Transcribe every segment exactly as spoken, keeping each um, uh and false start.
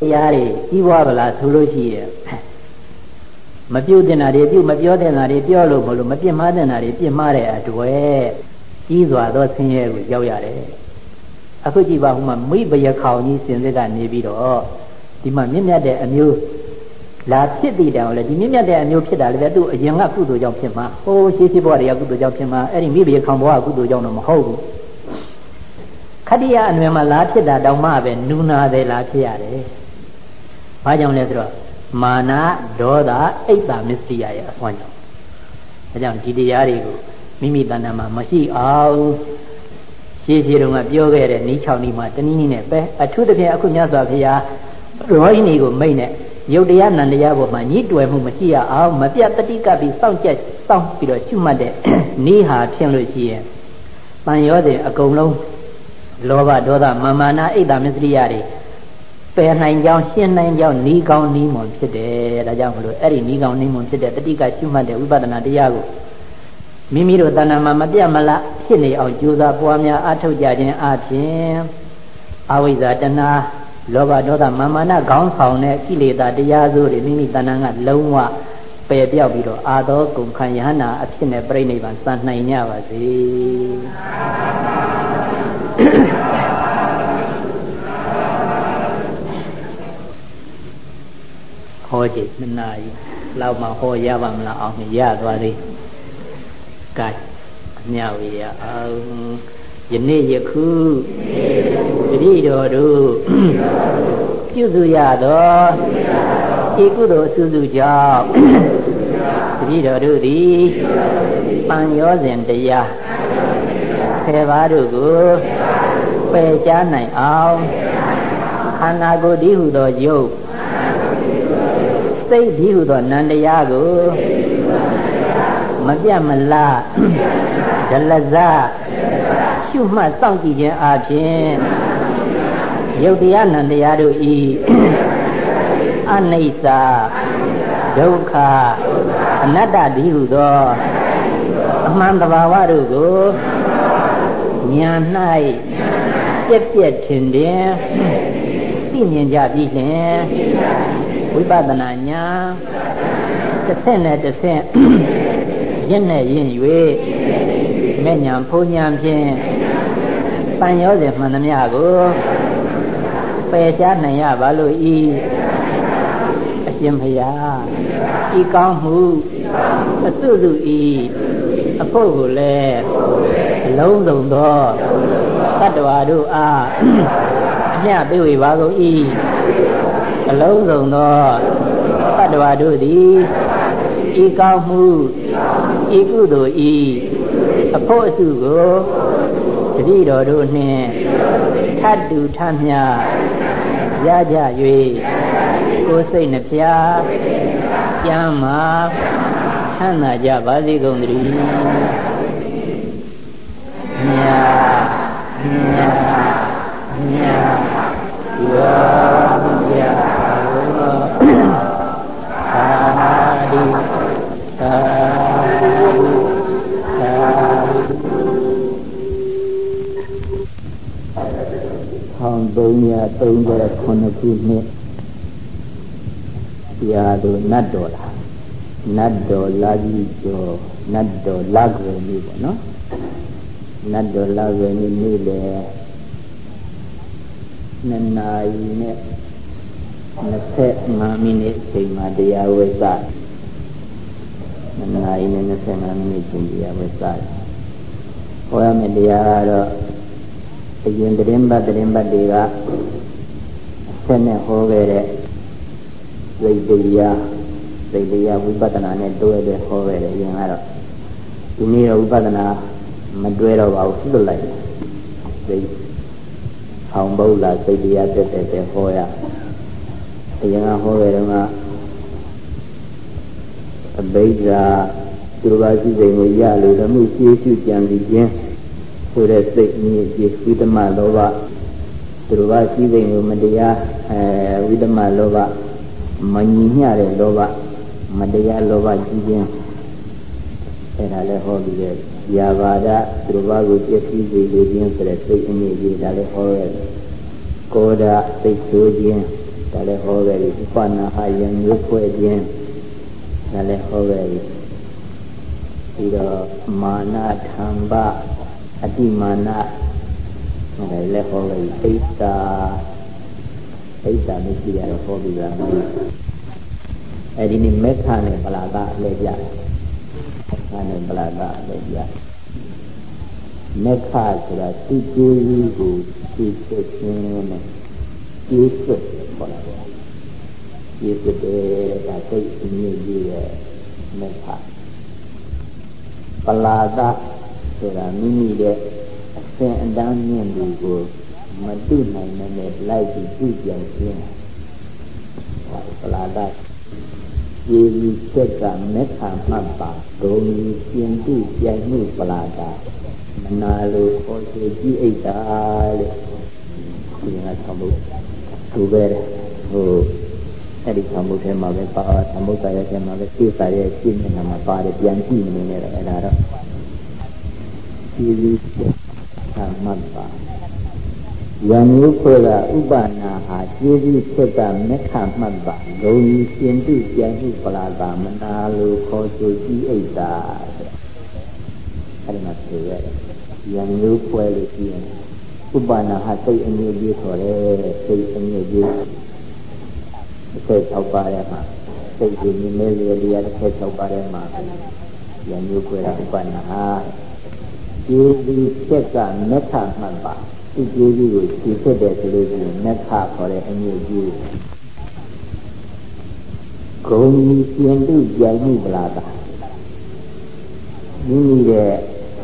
Yari, Iwabala, Sulushi, Maputinari, Maputinari, Piolo, Mapimadanari, Pimare at way, Izwa, those senior with Yaware. Akujiba, whom we by a cow, in the Nibido, the Mamina de a new La City down, the Mimia de a new kid, I do a young up to Jopima. Oh, she's a body, a good Jopima, and maybe a combo, a good Jonam Ho. Kadia and Mama Lapida, Daumabe, Nuna de La Tiare. Pajam Letro, Mana, Doda, Eta Mistia, Swanjo. Ajam Gidiari, Mimi Danama, Mashi, all. She's here on a bioga and Nichani Martinine, a two the Akunyasa Pia, Roinigo Maine, Yodian and the Yabo, my need to a Mumachia, our Mapia Tatika be sound just sound Peter Sumade, Niha Chenlucia. Mayode, a Golo, Lova Doda, Mamana, Eta Misriari. Pay nine young, Shin nine young, Nigon Nimon Sede, the young, Eddie Nigon Nimon Sede, the Tika Sumade, Ubadana Diago. Mimiro Dana Mamadia Mala, Sini or Juza Puamia, Ato Jadin Atin, Awiza Dana, Lova Doda Mamana, Gonsaune, Kilida, Diazu, Mimi Dananga, Loma, Payabio, Ado, Kumkayana, Atin, a brain even Santa Navazi. Hoji, Nai, Lama Hoyavam La on Yadwari. Gai, Nyawi, um, Yene Yaku, Rido, Yuzuyado, Ikudo Suzuja, Rido Rudi, Panyos and the Ya, Sevarugu, Pejanai Ao, Hanago Dihudo Yo, Say Dihudo Nandayago. Madiamala, Dalaza, Shuma Sanki Arjin, Yodiana and the Yadu E, Anisa, Doka, Nada Diudo, Mandavarugo, Nyanai, Yet Tindin, Sinian Jadin, Wibadananya, the Senate, the Senate. Yene yin yue, Menyam Punyam Jin, Panyos Manamiago, Payashanaya Balu E, Ashimpaya, E Kamu, a Suzu E, a Pogule, a Lonzo Door, Tatuadu A, Ya Biwi Vago E, a Lonzo Door, Tatuadu D. E Kamu, E Gudo E, a Posugo, Trido Dune, Tadu Tamya, Yaja Yue, Gosei Napia, Yama, Chana Jabali Gondri, Nya, Nya, Nya, Ya, Ya, Adi. Hong Bonia, Tonga, Konakuni, Yado, Nadola, Nado, Lagijo, Nado, Lagre, no? Nado, Lagre, Nile, Nanai, Nase, Mamine, Madia, was that. Nanai, Nase, Mamine, India, was that. Oya Media. Again, the Rimba, the Rimba Deva, Sene Hovere, Vedia, Vedia, Vibadana, and do it Hovere, Yanara. You need a Vibadana, Maduero of Sudolai. They found Bola, Vedia, the Hoya, a young Hovere, a Beja, Turvazi, Yalu, the Musi, Jan, the so that they with the Malova, Turvasi, Madia, with the Malova, Mania Lova, Madia Lova, Gideon, and Alehobi, Yavada, Truvago, Jeffy, the Gideon, so that they in the Alehobi, Koda, they Sodian, ဒါလည်းဟောခဲ့ပြီဥပနာဟာယံမျိုးဖွဲ့ခြင်းဒါလည်းဟောခဲ့ပြီပြီးတော့မာနထံပအတိမာနဒါလည်းဟောခဲ့ပြီဣဒ္ဓဣဒ္ဓမရှိရတော့ဟောပြီးသားမရှိအဲဒီနေ့မေခနဲ့ပလာကအလဲပြမေခနဲ့ပလာကအလဲပြမေခဆိုတာသူ့ကျေးဇူးကိုသိသိခြင်းနဲ့ကျေးဇူးခေါ်တာပေါ့ကျေးဇူးတဲ့ဒါသိအမြင့်ကြီးရဲ့မေခပလာဒဆိုတာမိမိရဲ့အစဉ်အတန်းမြင့်သူကိုမတုနိုင်နဲ့လိုက်ပြီးပြုပြောင်းခြင်းပလာဒကျေးဇူးချက်ကမေခမှတ်ပါဂုံကြီးရှင်တုပြိုင်မှုပလာဒမနာလိုခေါ်ဆိုကြည့်အိတ်တာတဲ့ဒီငါဆောင်ဖို့သူပဲဟိုအဲ့ဒီဆောင်ဖို့ထဲမှာပဲပါသမုဒ္ဒရာထဲမှာပဲသိစာရဲ့ရှင်းနေတာမှာပါတယ်ပြန်ကြည့်နေတယ်အဲ့ဒါတော့ဒီလိုသာမှတ်ပါယံမျိုးဖွဲ့ကဥပနာဟာကျေးဇူးချက်ကမေခမှတ်ပါဂုံကြီးရှင်တုပြိုင်မှုပလာဒမနာလိုခေါ်ဆိုကြည့်အိတ်တာအဲ့ဒီမှာဆိုရတယ်ယံမျိုးဖွဲ့လို့ကြည့်ရင်ဥပနာဟာစိတ်အငြိကြီးခေါ်တယ်စိတ်အငြိကြီးစိတ်၆ပါးရဲ့မှာစိတ်ကြီးနေလေလေရတဲ့၆ပါးရဲ့မှာယံမျိုးဖွဲ့တာဥပနာဟာကျေးဇူးချက်ကမေခမှတ်ပါဒီကျေးဇူးကိုသိဖြစ်တယ်ဆိုလို့ရှိရင်မေခခေါ်တဲ့အငြိကြီးဂုံကြီးရှင်တုပြိုင်မှုပလာဒမိမိရဲ့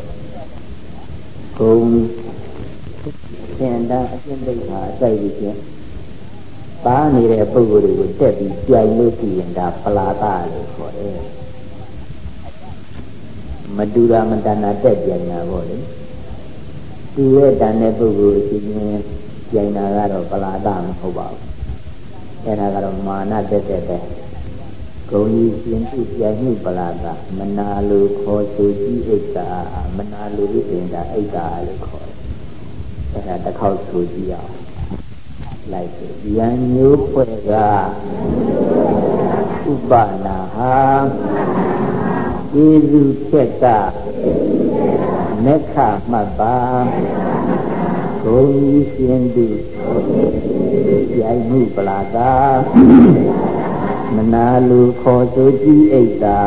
ဂုံစင်တာအရှင်းသိက္ခာအစိုက်ပြီးချင်းပါနေတဲ့ပုဂ္ဂိုလ်တွေကိုတက်ပြီးပြိုင်လို့ရှိရင်ဒါပလာဒလို့ခေါ်တယ်မတူတာမတဏတက်ပြိုင်တာပေါ့လေသူရဲ့တန်တဲ့ပုဂ္ဂိုလ်ရှိရင်ပြိုင်တာကတော့ပလာဒမဟုတ်ပါဘူးအဲ့ဒါကတော့မာနတက်တဲ့တဲ့ဂုံကြီးရှင်ပြုပြိုင်မှုပလာဒမနာလိုခေါ်ဆိုကြည့်အိတ်တာမနာလိုလို့ပြင်တာအိတ်တာလို့ခေါ်တယ်အဲ့ဒါတစ်ခေါက်ဆိုကြည့်အောင်လိုက်ဆိုယံမျိုးဖွဲ့ကဥပနာဟာကျေးဇူးချက်ကမေခမှတ်ပါဂုံကြီးရှင်တုပြိုင်မှုပလာဒမနာလူခေါ်ဆိုကြည့်အိတ်တာ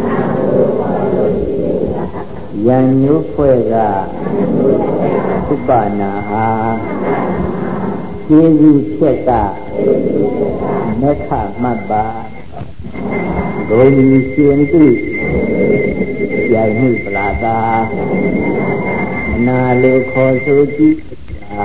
ယံမျိုးဖွဲ့ကဥပနာဟာကျေးဇူးချက်ကမေခမှတ်ပါဂုံကြီးရှင်တုပြိုင်မှုပလာဒမနာလူခေါ်ဆိုကြည့်တာ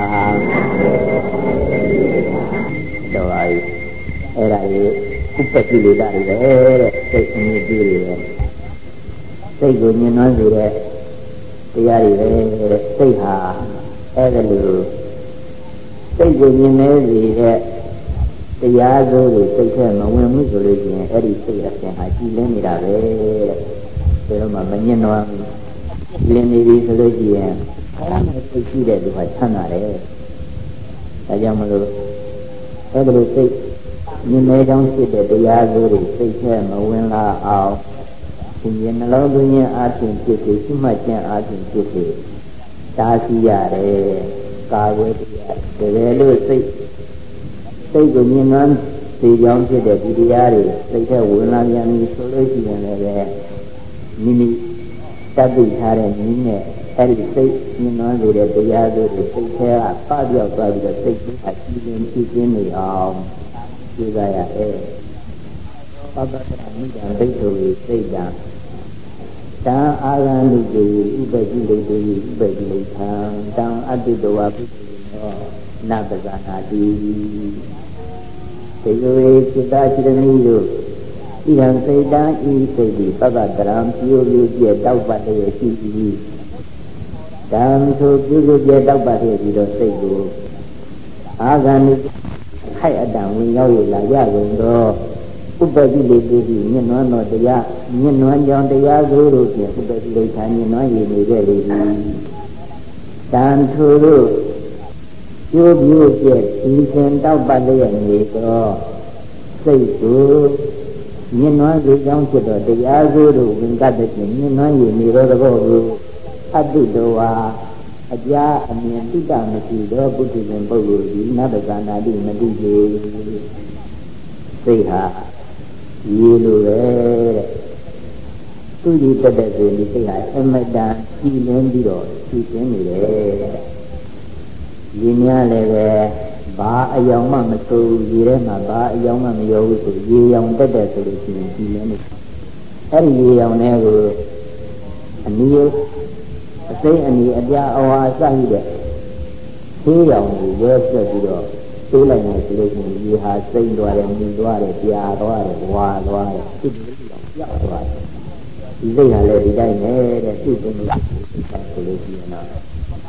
တော့အဲ့ဒါလေးဥပ္ပတိလေတာတွေပဲတဲ့စိတ်အမြင့်ကြီးတွေပဲစိတ်ကိုညှဉ်းနှွမ်းစေတဲ့တရားတွေပဲတဲ့စိတ်ဟာအဲ့ဒါလိုစိတ်ကိုညှဉ်းနှဲစေတဲ့တရားစိုးတွေစိတ်ထဲမဝင်ဘူးဆိုလို့ရှိရင်အဲ့ဒီစိတ်အစဉ်ဟာကြည်လင်းနေတာပဲတဲ့ဒါတော့မှမညှဉ်းနှွမ်းလင်းနေပြီဆိုလို့ရှိရင်ခရမ်းနဲ့စိတ်ရှိတဲ့သူကချမ်းသာတယ်ဒါကြောင့်မလို့အဲ့ဒါလိုစိတ်ညင်မဲကြောင့်ဖြစ်တဲ့တရားစိုးတွေစိတ်ထဲမဝင်လာအောင်ဒီရင်နှလုံးသွင်းခြင်းအပြင်ဖြစ်ပြီးရှိမှတ်ခြင်းအပြင်ဖြစ်ပြီးတားဆီးရတယ်ကာဝေတရားတကယ်လို့စိတ်စိတ်ကိုညင်နှမ်းစေကြောင်းဖြစ်တဲ့ဒီတရားတွေစိတ်ထဲဝင်လာပြန်ပြီဆိုလို့ရှိရင်လည်းမိမိတတ်သိထားတဲ့နည်းနဲ့အဲ့ဒီစိတ်ညင်နှမ်းစေတဲ့တရားစိုးတွေစိတ်ထဲကပပြောက်သွားပြီးတော့စိတ်ကြီးအကြည့်ရင်ဖြစ်ခြင်းနေအောင်ကြည့်ကြရအဲပပ္ပတ္တမိတ္တဒိဋ္ဌိစိတ်တံတံအာရဏုတေဥပတိလေတေဥပတိလေသံတံအတ္တိတဝပုတ္တိနောနပဇာနာတိသေယောဧစိတ္တချိရမိယဣရံစိတ်တံဤစိတ်ဒီပပ္ပတရံပြုပြုပြတောက်ပတ်ရဲ့ရှိသည်တံဆိုပြုပြုပြတောက်ပတ်ရဲ့ပြီးတော့စိတ်ကိုအာဂန္ဓိခိုက်အတံဝင်ရောက်ရလာရကုန်တော့ဥပ္ပတိလေတိညဉ့်နွမ်းသောတရားညဉ့်နွမ်းကြောင့်တရားစိုးတို့ဖြင့်ဥပ္ပတိလေဌာညဉ့်နွမ်းရည်နေခဲ့လေသည်တန်ထိုတို့ပြကျိုးပြည့်တဲ့ဒီစဉ်တောက်ပတ်လျက်နေတော့စိတ်ကိုမြင်နွမ်းစေကြောင်းဖြစ်တော့တရားစိုးတို့ဝင်ကပ်တဲ့မြင်နွမ်းရည်နေတော့တဲ့ဘောကိုအတုတော်ဟာအကြာအမြင်တိတမရှိတော့ပုထုဇဉ်ပုဂ္ဂိုလ်ဒီနတ္တကနာတိမတိသေးစိတ်ဟာရေလိုပဲတဲ့သူကြီးတက်တဲ့ဆိုဒီစိတ်ဟာအမတန်ကြည်လင်းပြီးတော့ကြည်ရှင်းနေတယ်ရေများလည်းပဲဘာအယောင်မှမဆိုးရေထဲမှာဘာအယောင်မှမရောဘူးဆိုရေရောင်တက်တဲ့ဆိုလို့ရှိရင်ကြည်လင်းနေအဲ့ဒီရေရောင်ထဲကိုအနည်းအစိမ့်အနီးအပြာအဝါစရှိတဲ့သေးရောင်ကိုရဲဆက်ပြီးတော့သိလိုက်နေဆိုလို့ရှိရင်ဒီဟာစိမ့်သွားတယ်မြည်သွားတယ်ပြာသွားတယ်ဝါသွားတယ်ဖြစ်ပြီးတော့ပြောက်သွားတယ်ဒီစိတ်ဟာလည်းဒီတိုင်းနဲ့တဲ့သူ့ကိုယ်ကိုဆိုလို့ရှိရင်တော့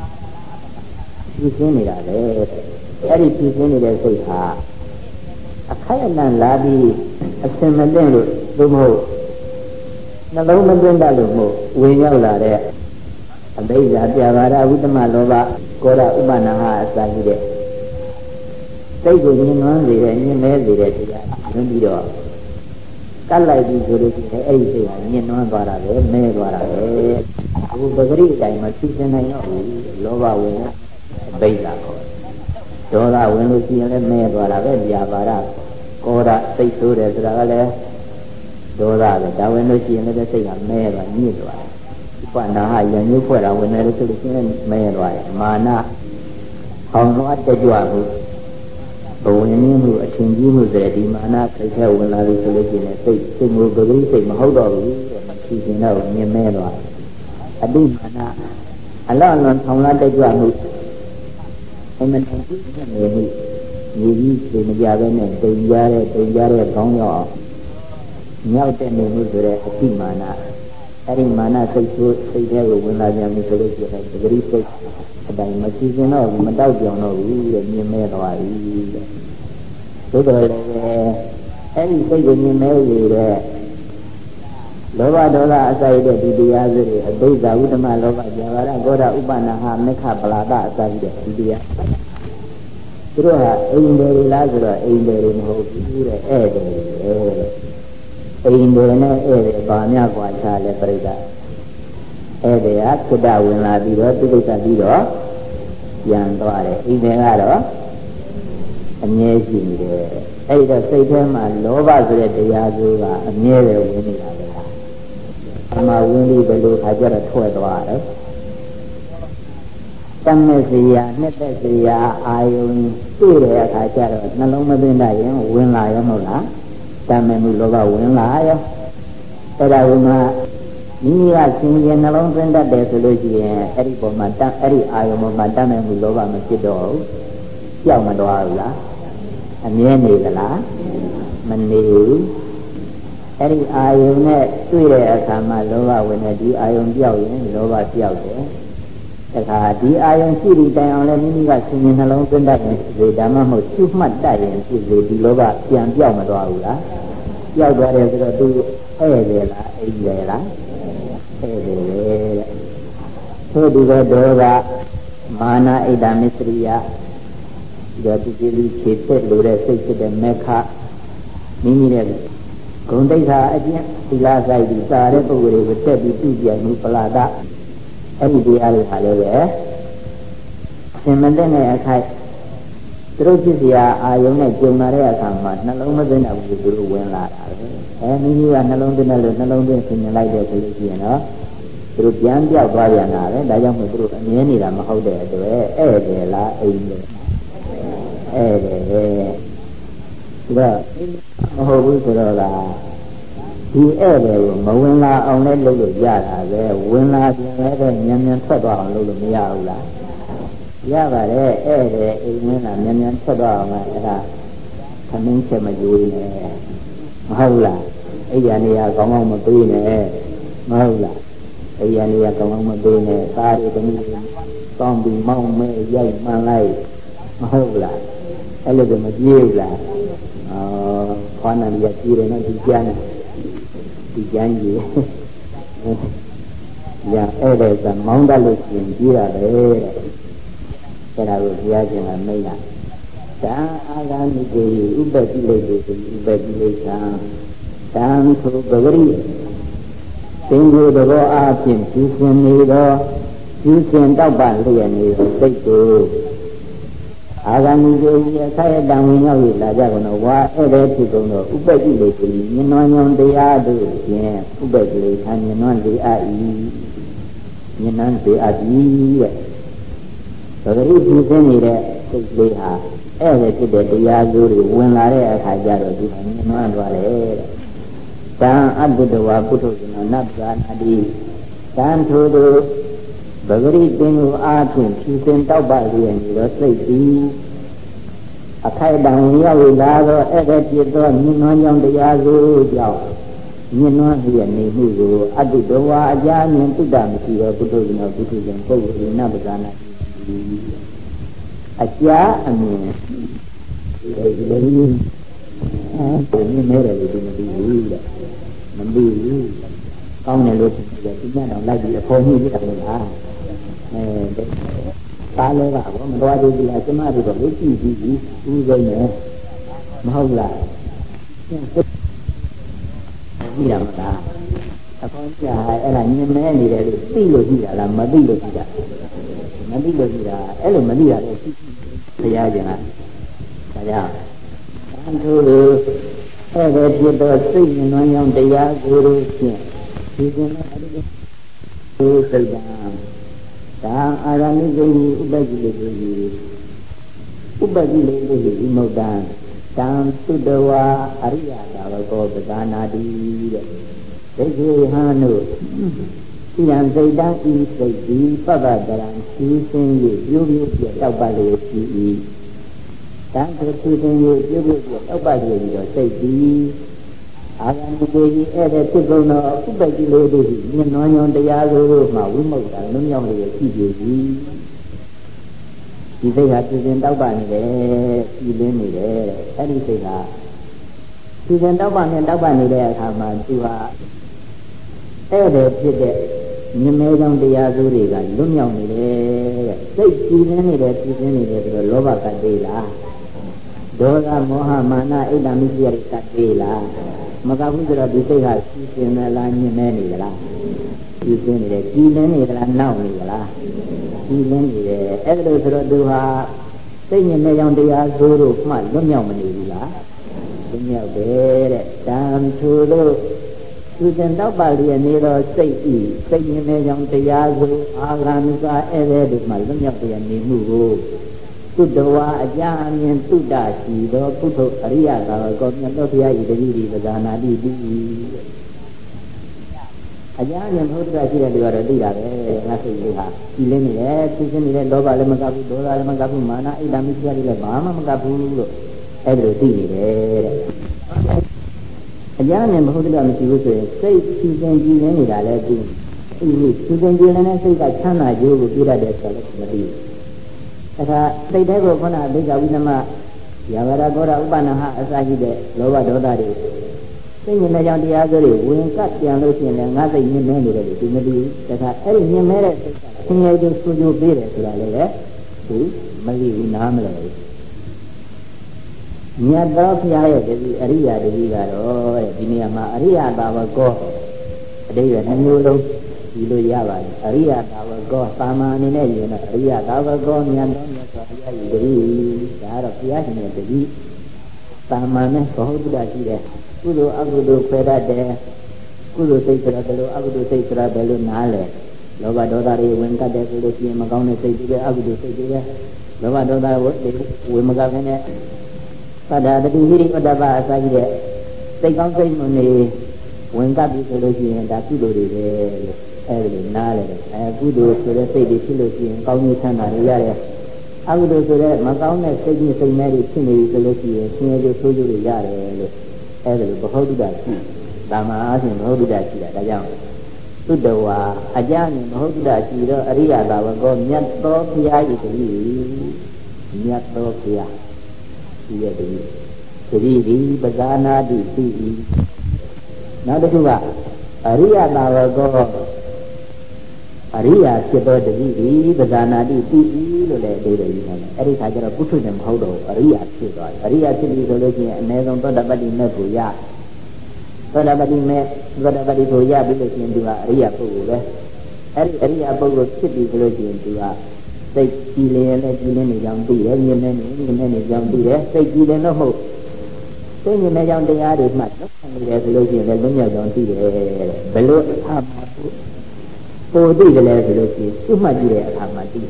ဖြည့်ရှင်းနေတာလေအဲ့ဒီဖြည့်ရှင်းနေတဲ့စိတ်ဟာအခိုက်အတန့်လာပြီးအစင်မသိလို့သို့မဟုတ်နှလုံးမသွင်းတတ်လို့မဟုတ်ဝင်ရောက်လာတဲ့အဘိဓါပြဘာရဝိတ္တမလောဘကောရဥပနာဟအစာရှိတဲ့စိတ်ကိုမြင်နွမ်းစေတဲ့မြင်မဲစေတဲ့တရားဝင်ပြီးတော့ကတ်လိုက်ပြီးဆိုလို့ရှိရင်အဲ့ဒီစိတ်ဟာမြင်နွမ်းသွားတာပဲမဲသွားတာပဲအခုပဂရိအတိုင်းမှာဖြည့်ရှင်းနိုင်တော့ဘူးလောဘဝင်အဘိဓါခေါ်ဒေါသဝင်လို့ရှိရင်လည်းမဲသွားတာပဲပြဘာရကောရစိတ်ဆိုးတယ်ဆိုတာကလည်းဒေါသပဲဒါဝင်လို့ရှိရင်လည်းစိတ်ကမဲသွားညစ်သွားတယ်ဥပနာဟယညုဖွဲ့တာဝင်တယ်လို့ဆိုလို့ရှိရင်မဲသွားတယ်မာနအောင်တော့တက်ကြွမှုဘဝင်ရင်းမှုအထင်ကြီးမှုဆိုတဲ့ဒီမာနစိတ်ထဲဝင်လာလို့ဆိုလို့ရှိရင်စိတ်စိတ်ကိုပဂရိစိတ်မဟုတ်တော့ဘူးတဲ့မဖြည့်ရှင်တော့မြင်မဲသွားတယ်အတိမာနအလောအလွန်ထောင်လာတက်ကြွမှုအမှန်တန်ကြည့်နေမှုညီကြီးစိတ်မကြဘဲနဲ့တိမ်ကြတဲ့တိမ်ကြတဲ့ခေါင်းရောက်မြောက်တဲ့နေမှုဆိုတဲ့အတိမာနအဲ့ဒီမာနစိတ်ဆိုးစိတ်ထဲကိုဝင်လာပြန်ပြီဆိုလို့ရှိရင်ပဂရိစိတ်အတိုင်းမဖြည့်ရှင်တော့မတောက်ပြောင်တော့ဘူးတဲ့မြင်မဲသွားပြီတဲ့သို့တော်လည်းအဲ့ဒီစိတ်ကိုမြင်မဲရတဲ့လောဘဒေါသအစာရတဲ့ဒီတရားစုတွေအဘိဓါဝိတ္တမလောဘဇာဝရဂောရဥပနာဟမေခပလာဒအစာရတဲ့ဒီတရားသူတို့ဟာအိမ်တယ်လားဆိုတော့အိမ်တယ်မဟုတ်ဘူးတဲ့ဧည့်တယ်အိမ်တယ်နဲ့ဧည့်တယ်ဘာများกว่าခြားလဲပြိဿဧည့်တယ်ဟာကုတ္တဝင်လာပြီးတော့သူကိစ္စပြီးတော့ပြန်သွားတယ်အိမ်တယ်ကတော့အမြဲရှိနေတယ်အဲ့ဒီတော့စိတ်ထဲမှာလောဘဆိုတဲ့တရားစုကအမြဲတည်းဝင်နေတာပဲအမှဝင်ပြီးဘယ်လိုခါကျတော့ထွက်သွားတယ်တမက်စီယာနှစ်သက်စီယာအာယုံတွေ့တဲ့အခါကျတော့နှလုံးမသွင်းတတ်ရင်ဝင်လာရောမဟုတ်လားတမက်မှုလောဘဝင်လာရောအဲ့ဒါကမှမိမိကသင်ကျင်နှလုံးသွင်းတတ်တယ်ဆိုလို့ရှိရင်အဲ့ဒီပုံမှာတအဲ့ဒီအာယုံပေါ်မှာတမက်မှုလောဘမဖြစ်တော့ဘူးကြောက်မသွားဘူးလားအမြဲနေသလားမနေဘူးအဲ့ဒီအာယုံနဲ့တွေ့တဲ့အခါမှာလောဘဝင်တဲ့ဒီအာယုံပြောက်ရင်လောဘပြောက်တယ်တခါဒီအာယုံရှိပြီးတိုင်အောင်လည်းမိမိကသင်ကျင်နှလုံးသွင်းတတ်ရင်ဒီဓမ္မမဟုတ်ရှုမှတ်တတ်ရင်ဖြစ်လေဒီလောဘပြန်ပြောက်မသွားဘူးလားပြောက်သွားတယ်ဆိုတော့သူဧည့်တယ်လားအိမ်တယ်လားဧည့်တယ်တဲ့သို့ဒီကဒေါသမာနဣဒ္ဓမစ္စရိယဒီတော့ဒီဒီခြေသက်လို့တဲ့စိတ်ဖြစ်တဲ့မေခမိမိရဲ့ဂုဏ်တိတ်္ခာအကျင့်သီလဆိုင်ပြီးစာတဲ့ပုဂ္ဂိုလ်တွေကိုတက်ပြီးပြုပြမှုပလာဒအဲ့ဒီတရားတွေဟာလည်းပဲသင်မတဲ့နဲ့အခိုက်သူတို့ဖြစ်เสียအာယုံနဲ့ကြုံလာတဲ့အခါမှာနှလုံးမသွင်းတဲ့ဘူးသူတို့ဝင်လာတာပဲအဲမိမိကနှလုံးသွင်းတယ်လို့နှလုံးသွင်းဆင်ញလိုက်တဲ့ဆိုလို့ရှိရင်တော့သူတို့ပြန်ပြောက်သွားပြန်တာပဲဒါကြောင့်မို့သူတို့အမြဲနေတာမဟုတ်တဲ့အတွက်ဧည့်တယ်လားအိမ်တယ်ဧည့်တယ်ပဲဒါမဟုတ်ဘူးဆိုတော့လားဒီဧည့်တယ်ကိုမဝင်လာအောင်လည်းလုပ်လို့ရတာပဲဝင်လာပြန်လည်းပဲမြန်မြန်ထွက်သွားအောင်လုပ်လို့မရဘူးလားရပါတယ်ဧည့်တယ်အိမ်ဝင်လာမြန်မြန်ထွက်သွားအောင်လည်းအဲ့ဒါသမင်းချက်မကြွေးနဲ့မဟုတ်လားအဲ့ဒီနေရာကောင်းကောင်းမပေးနဲ့မဟုတ်လားအဲ့ဒီနေရာကောင်းကောင်းမပေးနဲ့သားတွေတမီးကောင်းပြီးမောင်းမဲရိုက်မှန်လိုက်မဟုတ်လားအဲ့လိုတော့မပြေးဘူးလားအော်ခေါင်းနာရကြည့်တယ်နော်ဒီကျန်းဒီကျန်းကြီးရအဲ့ဒါကမောင်းတတ်လို့ရှိရင်ကြည့်ရတယ်တဲ့အဲ့ဒါကိုဘုရားရှင်ကမိန့်တာတံအာဂမိကေဥပတိလိတေဥပတိလိသံတံသုပဂရိသင်္ကိုသဘောအားဖြင့်ပြုရှင်နေသောပြုရှင်တောက်ပလျက်နေသောစိတ်ကိုအာဂမိကေယခယတံဝင်ရောက်၍လာကြကုန်သောဝါဧည့်သည်ဖြစ်ကုန်သောဥပတိလိတေမြင်နွမ်းညွန်တရားတို့ဖြင့်ဥပတိလိခံမြင်နွမ်းလေအပ်၏မြင်နွမ်းလေအပ်၏ရဲ့ပဂရိပြုရှင်နေတဲ့စိတ်လေးဟာအဲ့ဒါဖြစ်တဲ့တရားစုတွေဝင်လာတဲ့အခါကျတော့ဒီမှာမြင်မှန်းသွားတယ်တဲ့။တံအတ္တဝါပုထုဇဏနဗ္ဗာနာတိတံထိုသူပဂရိပင်ကိုအားဖြင့်ဖြူစင်တောက်ပလျက်နေသောစိတ်သည်အခိုက်အတန့်ဝင်ရောက်လာသောအဲ့ဒါဖြစ်သောမြင်မှန်းကြောင့်တရားစုကြောင့်မြင်မှန်းလျက်နေမှုကိုအတ္တဝါအကြမြင်တုတ္တမရှိသောပုထုဇဏပုထုဇဉ်ပုဂ္ဂိုလ်နဗ္ဗာနာတိအကြာအမြင်ဒီလိုမျိုးအဲဒီမြင်နေတယ်လို့ဒီမသိဘူးလေမသိဘူးကောင်းတယ်လို့ထင်တယ်ဒီညတော့လိုက်ပြီးအဖို့ကြီးပြတယ်လားအဲဒါလည်းကဘောမတော်သေးဘူးလားကျမတို့တော့လို့ကြည့်ကြည့်ပြီးဦးစိမ့်နေမဟုတ်လားကြည့်ရမလားအဖေကြာအဲ့ဒါမြင်မဲနေတယ်လို့သိလို့ကြည့်တာလားမသိလို့ကြည့်တာမသိလို့ကြည့်တာအဲ့လိုမသိရတဲ့ဘုရားရှင်ကဒါကြောင့်တန်ထိုးလို့အဲ့ဒါဖြစ်တော့စိတ်ဉာဏ်ကြောင့်တရားကိုယ်လို့ဖြင့်ဒီကနေ့အဲ့ဒီကိုစိတ်ကဒါအာရမိဂိဥပတိလေးကိုဥပတိလေးကိုဒီမုတ်တံတံသုတဝါအရိယသာဝကောပဇာနာတိတဲ့ဒိဋ္ဌိဟံတို့ဤံစိတ်တံဤစိတ်ဒီပပ္ပတရံရှင်းရှင်း၍ပြုပြုပြတောက်ပါလေရှိ၏တံသူသူရှင်၍ပြုပြုပြတောက်ပါလေပြီးတော့စိတ်ဒီအာဂမိကေကြီးအဲ့တဲ့ဖြစ်ကုန်သောဥပ္ပတိလေးတို့မြင်နွမ်းညွန်တရားကိုမှဝိမု ക്ത လွတ်မြောက်လျက်ရှိပြီဒီစိတ်ဟာသူရှင်တောက်ပါနေတယ်ပြည်လင်းနေတယ်အဲ့ဒီစိတ်ဟာသူရှင်တောက်ပါနဲ့တောက်ပါနေတဲ့အခါမှာသူဟာအဲ့ဒါဖြစ်တဲ့မြင်မဲကြောင့်တရားစုတွေကလွတ်မြောက်နေတယ်တဲ့စိတ်ကြည်လင်းနေတယ်ကြည်လင်းနေတယ်ဆိုတော့လောဘကတည်းလားဒေါသမောဟမာနအိတ်တမိစိယကတည်းလားမကဘူးဆိုတော့ဒီစိတ်ဟာကြည်လင်းနေလားမြင်မဲနေလားကြည်လင်းနေတယ်ကြည်လင်းနေသလားနောက်နေသလားကြည်လင်းနေတယ်အဲ့ဒါလို့ဆိုတော့သူဟာစိတ်မြင်မဲကြောင့်တရားစုတို့မှလွတ်မြောက်မနေဘူးလားလွတ်မြောက်တယ်တဲ့တံသူတို့သူရှင်တောက်ပါလျက်နေသောစိတ်ဤစိတ်မြင်တဲ့ကြောင့်တရားကိုအာဂန္တုဧည့်သည်တို့မှလွတ်မြောက်ပြန်နေမှုကိုသုတဝါအကြအမြင်သုတရှိသောပုထုအရိယသာဝကောမြတ်သောဘုရားဤတတိတိပဇာနာတိတိအကြအမြင်ဘုဒ္ဓရှိတဲ့လူကတော့သိတာပဲငါစိတ်လေးဟာကြည်လင်းနေတယ်သူရှင်နေတဲ့လောဘလည်းမကဘူးဒေါသလည်းမကဘူးမာနအိတ်တမိစ္ဆာလည်းဘာမှမကဘူးလို့အဲ့ဒါလိုသိနေတယ်တဲ့အကြမ်းနဲ့မဟုတ်တကမရှိဘူးဆိုရင်စိတ်ဖြူစင်ကြည်လင်းနေတာလည်းသိအဲဒီဖြူစင်ကြည်လင်းတဲ့စိတ်ကချမ်းသာကြိုးကိုပြရတဲ့ဆိုလည်းမသိဘူး။ဒါကစိတ်ထဲကိုခုနအဘိဓါဝိနမယာဝရကောရဥပနာဟအစရှိတဲ့လောဘဒေါသတွေစိတ်မြင်တဲ့ကြောင့်တရားစိုးတွေဝင်ကပ်ပြန်လို့ရှိရင်လည်းငါစိတ်မြင်နေတယ်လို့ဒီမသိဘူး။ဒါကအဲ့ဒီမြင်မဲ့တဲ့စိတ်ကဆင်းရဲခြင်းဆူကြိုးပေးတယ်ဆိုတာလည်းသူမသိဘူးနားမလည်ဘူး။မြတ်သောဘုရားရဲ့တပည့်အရိယာတပည့်ကတော့တဲ့ဒီနေရာမှာအရိယာသာဝကောအတိတ်ကနှမျိုးလုံးဒီလိုရပါတယ်အရိယာသာဝကောသာမန်အနေနဲ့ယူရင်တော့အရိယာသာဝကောမြတ်သောမြတ်စွာဘုရားရဲ့တပည့်ဒါကတော့ဘုရားရှင်ရဲ့တပည့်သာမန်နဲ့ဘ ഹു တုဒ္ဒရှိတဲ့ကုသိုလ်အကုသိုလ်ဖယ်တတ်တယ်ကုသိုလ်စိတ်ဆိုတာဘယ်လိုအကုသိုလ်စိတ်ဆိုတာဘယ်လိုနားလဲလောဘဒေါသတွေဝင်ကတ်တယ်ဆိုလို့ရှိရင်မကောင်းတဲ့စိတ်တွေပဲအကုသိုလ်စိတ်တွေပဲလောဘဒေါသဝင်မကပ်တဲ့သတ္တတတိဟိရိပတ္တပအစာကြီးတဲ့စိတ်ကောင်းစိတ်မွန်နေဝင်ကပ်ပြီဆိုလို့ရှိရင်ဒါကုသိုလ်တွေပဲလို့အဲဒီလိုနားလေအဲကုသိုလ်ဆိုတဲ့စိတ်တွေဖြစ်လို့ရှိရင်ကောင်းကျိုးချမ်းသာတွေရတယ်အကုသိုလ်ဆိုတဲ့မကောင်းတဲ့စိတ်ကြီးစိတ်မဲတွေဖြစ်နေပြီဆိုလို့ရှိရင်ဆင်းရဲကြိုးဆိုးကြိုးတွေရတယ်လို့အဲဒီလိုဘ ഹു တုဒ္ဒရှိဒါမှအားဖြင့်ဘ ഹു တုဒ္ဒရှိတာဒါကြောင့်သုတဝါအကြမြင်ဘ ഹു တုဒ္ဒရှိတော့အရိယသာဝကောမြတ်သောဘုရား၏တပည့်မြတ်သောဘုရားဒီရဲ့တည်းသတိဒီပဇာနာတိသိ၏နောက်တစ်ခုကအရိယသာဝကောအရိယာဖြစ်သောတတိဤပဇာနာတိတိဤလို့လည်းအဓိပ္ပာယ်ယူနိုင်တယ်အဲ့ဒီခါကျတော့ပုထုဇဉ်မဟုတ်တော့အရိယာဖြစ်သွားတယ်အရိယာဖြစ်ပြီဆိုလို့ရှိရင်အနည်းဆုံးသောတပတ္တိမဲ့ကိုရသောတပတ္တိမဲ့သောတပတ္တိကိုရပြီးလို့ရှိရင်သူကအရိယာပုဂ္ဂိုလ်ပဲအဲ့ဒီအရိယာပုဂ္ဂိုလ်ဖြစ်ပြီဆိုလို့ရှိရင်သူကစိတ်ကြည်လင်လည်းကြည်လင်နေကြောင်းသိတယ်မြင်နေနေမြင်နေနေကြောင်းသိတယ်စိတ်ကြည်လင်တော့မဟုတ်သိမြင်နေကြောင်းတရားတွေမှတ်လုပ်နေတယ်ဆိုလို့ရှိရင်လည်းလုံးရောက်ကြောင်းသိတယ်ဘယ်လိုအခါမှာပိုသိတယ်လဲဆိုလို့ရှိရင်သူ့မှတ်ကြည့်တဲ့အခါမှာသိ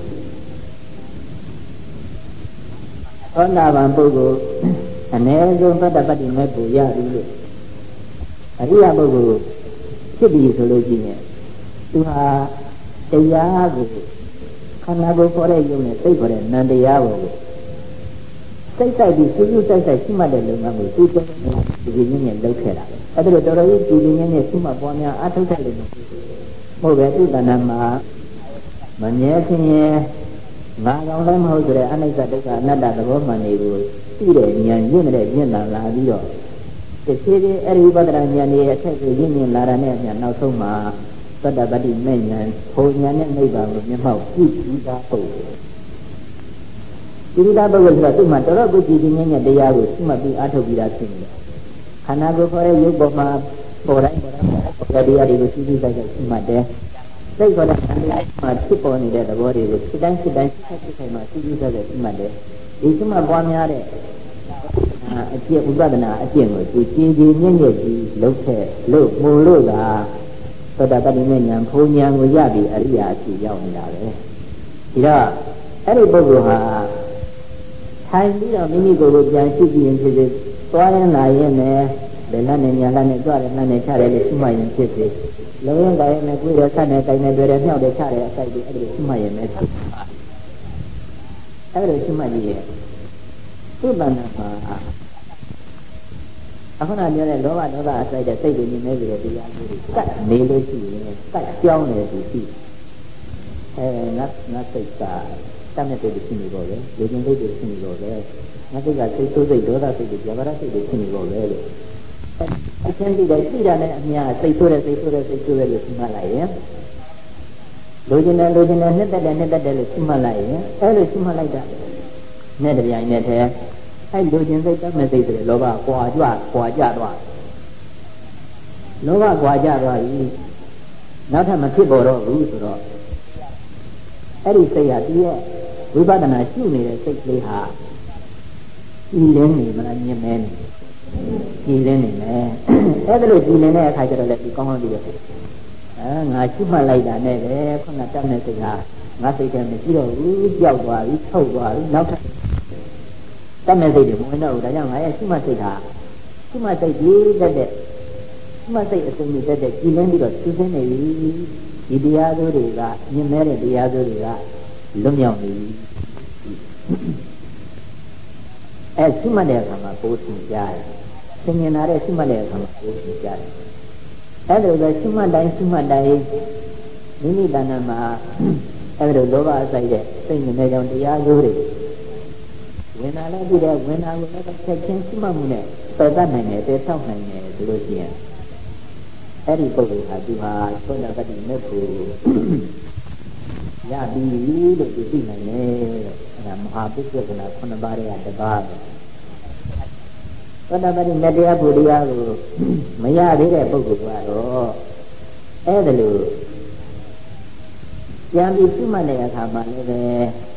သောတာပန်ပုဂ္ဂိုလ်အနည်းဆုံးသတ္တပတ္တိမဲ့ကိုရပြီလို့အရိယပုဂ္ဂိုလ်ဖြစ်ပြီဆိုလို့ရှိရင်သူဟာတရားကိုခန္ဓာကိုယ်ခေါ်တဲ့ယုံနဲ့စိတ်ခေါ်တဲ့နံတရားကိုစိတ်ဆိုင်ပြီးစူးစူးဆိုင်ဆိုင်ရှိမှတ်တဲ့လုံငန်းကိုသူ့တော်ဒီဒီနည်းနဲ့လုပ်ခဲ့တာပဲအဲ့ဒါလိုတော်တော်ကြီးဒီဒီနည်းနဲ့ရှိမှတ်ပွားများအထုတ်တဲ့လုံငန်းမဟုတ်ပဲဥဒ္ဒနာမှာမမြဲခြင်းရဲ့ငါကောင်လည်းမဟုတ်ဆိုတဲ့အနိစ္စဒုက္ခအနတ္တသဘောမှန်တွေကိုသိတဲ့ဉာဏ်ရင့်တဲ့ဉာဏ်သာလာပြီးတော့တဖြည်းဖြည်းအရိပဒရာဉာဏ်ရဲ့အထက်ကိုရင့်မြင့်လာတာနဲ့အမျှနောက်ဆုံးမှာသတ္တပတ္တိမဲ့ဉာဏ်ဘုံဉာဏ်နဲ့နိဗ္ဗာန်ကိုမျက်မှောက်ကြည့်ပြီးသားပုဂ္ဂိုလ်ဒီလိုသားပုဂ္ဂိုလ်ဆိုတော့သူ့မှာတော်တော်ကိုကြည်ကြည်ငြိမ်ငြိမ်တရားကိုရှိမှတ်ပြီးအားထုတ်ပြီးသားဖြစ်နေတယ်ခန္ဓာကိုယ်ခေါ်တဲ့ရုပ်ပေါ်မှာပေါ်တိုင်းပေါ်တိုင်းပေါ်တရားတွေကိုရှိရှိဆိုင်ဆိုင်ရှိမှတ်တယ်စိတ်ခေါ်တဲ့ခန္ဓာမှာဖြစ်ပေါ်နေတဲ့သဘောတွေကိုစိတ်တိုင်းစိတ်တိုင်းစိတ်စိတ်ဆိုင်မှာရှိရှိဆိုင်ဆိုင်ရှိမှတ်တယ်ဒီရှိမှတ်ပွားများတဲ့အကျင့်ဥပဒနာအကျင့်ကိုသူကြည်ကြည်မြင့်မြင့်ကြီးလုပ်ခဲ့လို့မှုလို့ကသတ္တပတ္တိမဲ့ဉာဏ်ဘုံဉာဏ်ကိုရပြီးအရိယာအဖြစ်ရောက်နေတာပဲဒီတော့အဲ့ဒီပုဂ္ဂိုလ်ဟာထိုင်ပြီးတော့မိမိကိုယ်ကိုပြန်ရှိကြည့်ရင်ဖြစ်စေသွားရင်လာရင်လည်းဘယ်နဲ့ညာနဲ့ကြွတယ်နဲ့နဲ့ချတယ်လို့ရှိမှရင်ဖြစ်စေလုံးဝတိုင်းနဲ့ကိုယ်ရဆက်နဲ့တိုင်နဲ့တွေ့တယ်မြောက်တယ်ချတယ်အစိုက်တွေအဲ့ဒီရှိမှရင်လည်းဖြစ်အဲ့ဒီရှိမှကြီးရဲ့သုတ္တနာမှာအခုနပြောတဲ့လောဘဒေါသအစိုက်တဲ့စိတ်တွေမြင်နေကြတဲ့တရားမျိုးတွေကတ်နေလို့ရှိရင်ကတ်ကြောင်းနေသူရှိအဲငါငါစိတ်ကတတ်မဲ့စိတ်တွေရှိနေတော့လေလူချင်းစိတ်တွေရှိနေတော့လေငါစိတ်ကစိတ်ဆိုးစိတ်ဒေါသစိတ်တွေဇာဝရစိတ်တွေရှိနေတော့လေလို့အချင်းတိတဲ့သိတာနဲ့အများစိတ်ဆိုးတဲ့စိတ်ဆိုးတဲ့စိတ်ဆိုးတဲ့လို့ရှိမှလိုက်ရင်လူချင်းနဲ့လူချင်းနဲ့နှစ်သက်တဲ့နှစ်သက်တဲ့လို့ရှိမှလိုက်ရင်အဲလိုရှိမှလိုက်တာနဲ့တပြိုင်နက်တည်းအဲ့လူချင်းစိတ်တတ်မဲ့စိတ်တွေလောဘကွာကြွကွာကြသွားလောဘကွာကြသွားပြီနောက်ထပ်မဖြစ်ပေါ်တော့ဘူးဆိုတော့အဲ့ဒီစိတ်ဟာဒီရဲ့ဝိပဿနာရှုနေတဲ့စိတ်ကလေးဟာကြည်လင်းနေမလားမြင်မဲနေကြည်လင်းနေမယ်အဲ့ဒါလို့ကြည်လင်းတဲ့အခါကျတော့လည်းဒီကောင်းကောင်းသိရတယ်အဲငါရှုမှတ်လိုက်တာနဲ့ပဲခုနတတ်မဲ့စိတ်ဟာငါစိတ်ထဲမရှိတော့ဘူးကြောက်သွားပြီထုတ်သွားပြီနောက်ထပ်တတ်မဲ့စိတ်တွေမဝင်တော့ဘူးဒါကြောင့်ငါရဲ့ရှုမှတ်စိတ်ဟာရှုမှတ်စိတ်ကြီးတတ်တဲ့ရှုမှတ်စိတ်အစဉ်ကြီးတတ်တဲ့ကြည်လင်းပြီးတော့ရှုစင်းနေပြီဒီတရားစိုးတွေကမြင်မဲတဲ့တရားစိုးတွေကလွတ်မြောက်နေပြီအဲရှုမှတ်တဲ့အခါမှာပိုးသင်ကြားတယ်သင်မြင်လာတဲ့ရှုမှတ်တဲ့အခါမှာပိုးသင်ကြားတယ်အဲဒါလိုရှုမှတ်တိုင်းရှုမှတ်တိုင်းမိမိတဏ္ဍာမှာအဲဒါလိုလောဘအစိုက်တဲ့စိတ်နဲ့ကြောင့်တရားစိုးတွေဝင်လာလည်းပြီးတဲ့ဝင်လာကိုလည်းဆက်ချင်းရှုမှတ်မှုနဲ့ပယ်တတ်နိုင်တယ်ပယ်ဆောက်နိုင်တယ်ဆိုလို့ရှိရင်အဲ့ဒီပုဂ္ဂိုလ်ဟာသူဟာသောတာပတ္တိမေဖို့ရပြီလို့သူသိနိုင်တယ်တဲ့အဲ့ဒါမဟာပုဂ္ဂိုလ်ကခုနှစ်ပါးရဲ့တပါးပဲသောတာပတ္တိမေတရားဘုရားကိုမရသေးတဲ့ပုဂ္ဂိုလ်ကတော့အဲ့ဒါလို့ပြန်ပြီးရှုမှတ်တဲ့အခါမှာလည်းပဲ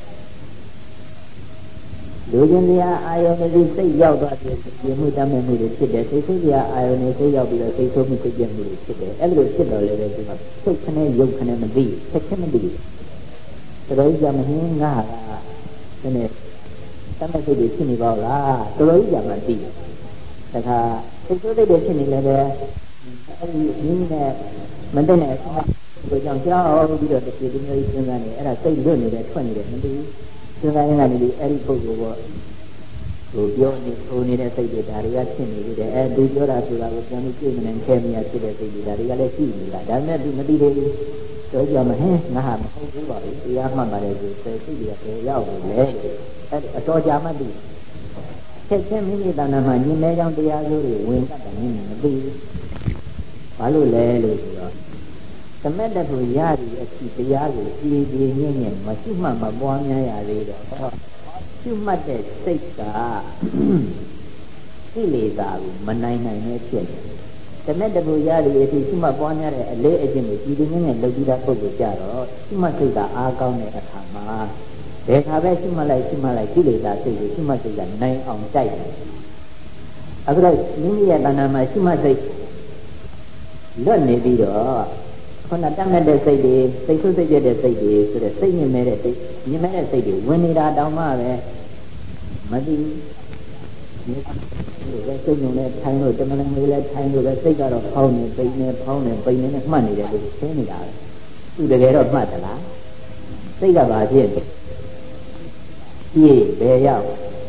လူချင်းတရားအာယုန်တွေစိတ်ရောက်သွားတဲ့ပြမှုတတ်မဲ့မှုတွေဖြစ်တယ်စိတ်ဆိုးတရားအာယုန်တွေစိတ်ရောက်ပြီးတော့စိတ်ဆိုးမှုစိတ်ပြမှုတွေဖြစ်တယ်အဲ့လိုဖြစ်တော့လည်းပဲဒီမှာစိတ်ခနဲ့ရုပ်ခနဲ့မသိဆက်ချက်မသိဘူးတော်တော်ကြီးကမဟင်းငါကနည်းနည်းတတ်မဲ့စိတ်တွေဖြစ်နေပါလားတော်တော်ကြီးကမှသိတယ်ဒါခါစိတ်ဆိုးစိတ်တွေဖြစ်နေလည်းပဲအဲ့ဒီနည်းနဲ့မတည့်တဲ့အချိန်ကိုကြောင့်ကြောက်ပြီးတော့တပြေးတည်းမျိုးစဉ်းစားနေအဲ့ဒါစိတ်လွတ်နေတယ်ထွက်နေတယ်မသိဘူးစဉ်းစားရင်ကနေဒီအဲ့ဒီပုဂ္ဂိုလ်ကဟိုပြောနေဟိုနေတဲ့စိတ်တွေဒါတွေကဖြစ်နေပြီတဲ့အဲသူပြောတာဆိုတာကိုပြန်ပြီးပြင်နေခဲမြာဖြစ်တဲ့စိတ်တွေဒါတွေကလည်းရှိနေတာဒါပေမဲ့သူမသိသေးဘူးဆိုကြမှာဟဲ့ငါဟာမဟုတ်ဘူးပါဘူးတရားမှတ်ပါတယ်ဆိုစိတ်တွေကဘယ်ရောက်နေလဲအဲ့အတော်ကြာမှသိချက်ချင်းမိမိတဏ္ဍာမှာညင်မဲကြောင်းတရားစိုးတွေဝင်တတ်တယ်နည်းမသိဘူးဘာလို့လဲလို့ဆိုတော့သမက်တခုရပြီးအစီတရားကိုကြည်ကြည်ငြိမ့်ငြိမ့်မရှိမှမပွားများရသေးတော့ဟောရှုမှတ်တဲ့စိတ်ကကိလေသာကိုမနိုင်နိုင်နဲ့ဖြစ်တယ်သမက်တခုရပြီးအစီရှုမှတ်ပွားများတဲ့အလေးအကျင့်ကိုကြည်ကြည်ငြိမ့်ငြိမ့်လုပ်ပြီးသားပုဂ္ဂိုလ်ကြတော့ရှုမှတ်စိတ်ကအားကောင်းတဲ့အခါမှာဘယ်ခါပဲရှုမှတ်လိုက်ရှုမှတ်လိုက်ကိလေသာစိတ်ကိုရှုမှတ်စိတ်ကနိုင်အောင်တိုက်တယ်အခုတော့မိမိရဲ့တဏ္ဍာမှာရှုမှတ်စိတ်လွတ်နေပြီးတော့ခုနတတ်မဲ့တဲ့စိတ်တွေစိတ်ဆုပ်စိတ်ပြတဲ့စိတ်တွေဆိုတဲ့စိတ်ညစ်မဲ့တဲ့စိတ်ညစ်မဲ့တဲ့စိတ်တွေဝင်နေတာတောင်မှပဲမသိဘူးဒီစိတ်ညုံနဲ့ထိုင်လို့တမန်လေးလည်းထိုင်လို့ပဲစိတ်ကတော့ဖောင်းနေပိန်နေဖောင်းနေပိန်နေနဲ့မှတ်နေတယ်လို့ရှင်းနေတာပဲသူတကယ်တော့မှတ်သလားစိတ်ကဘာဖြစ်လဲပြေးဘယ်ရောက်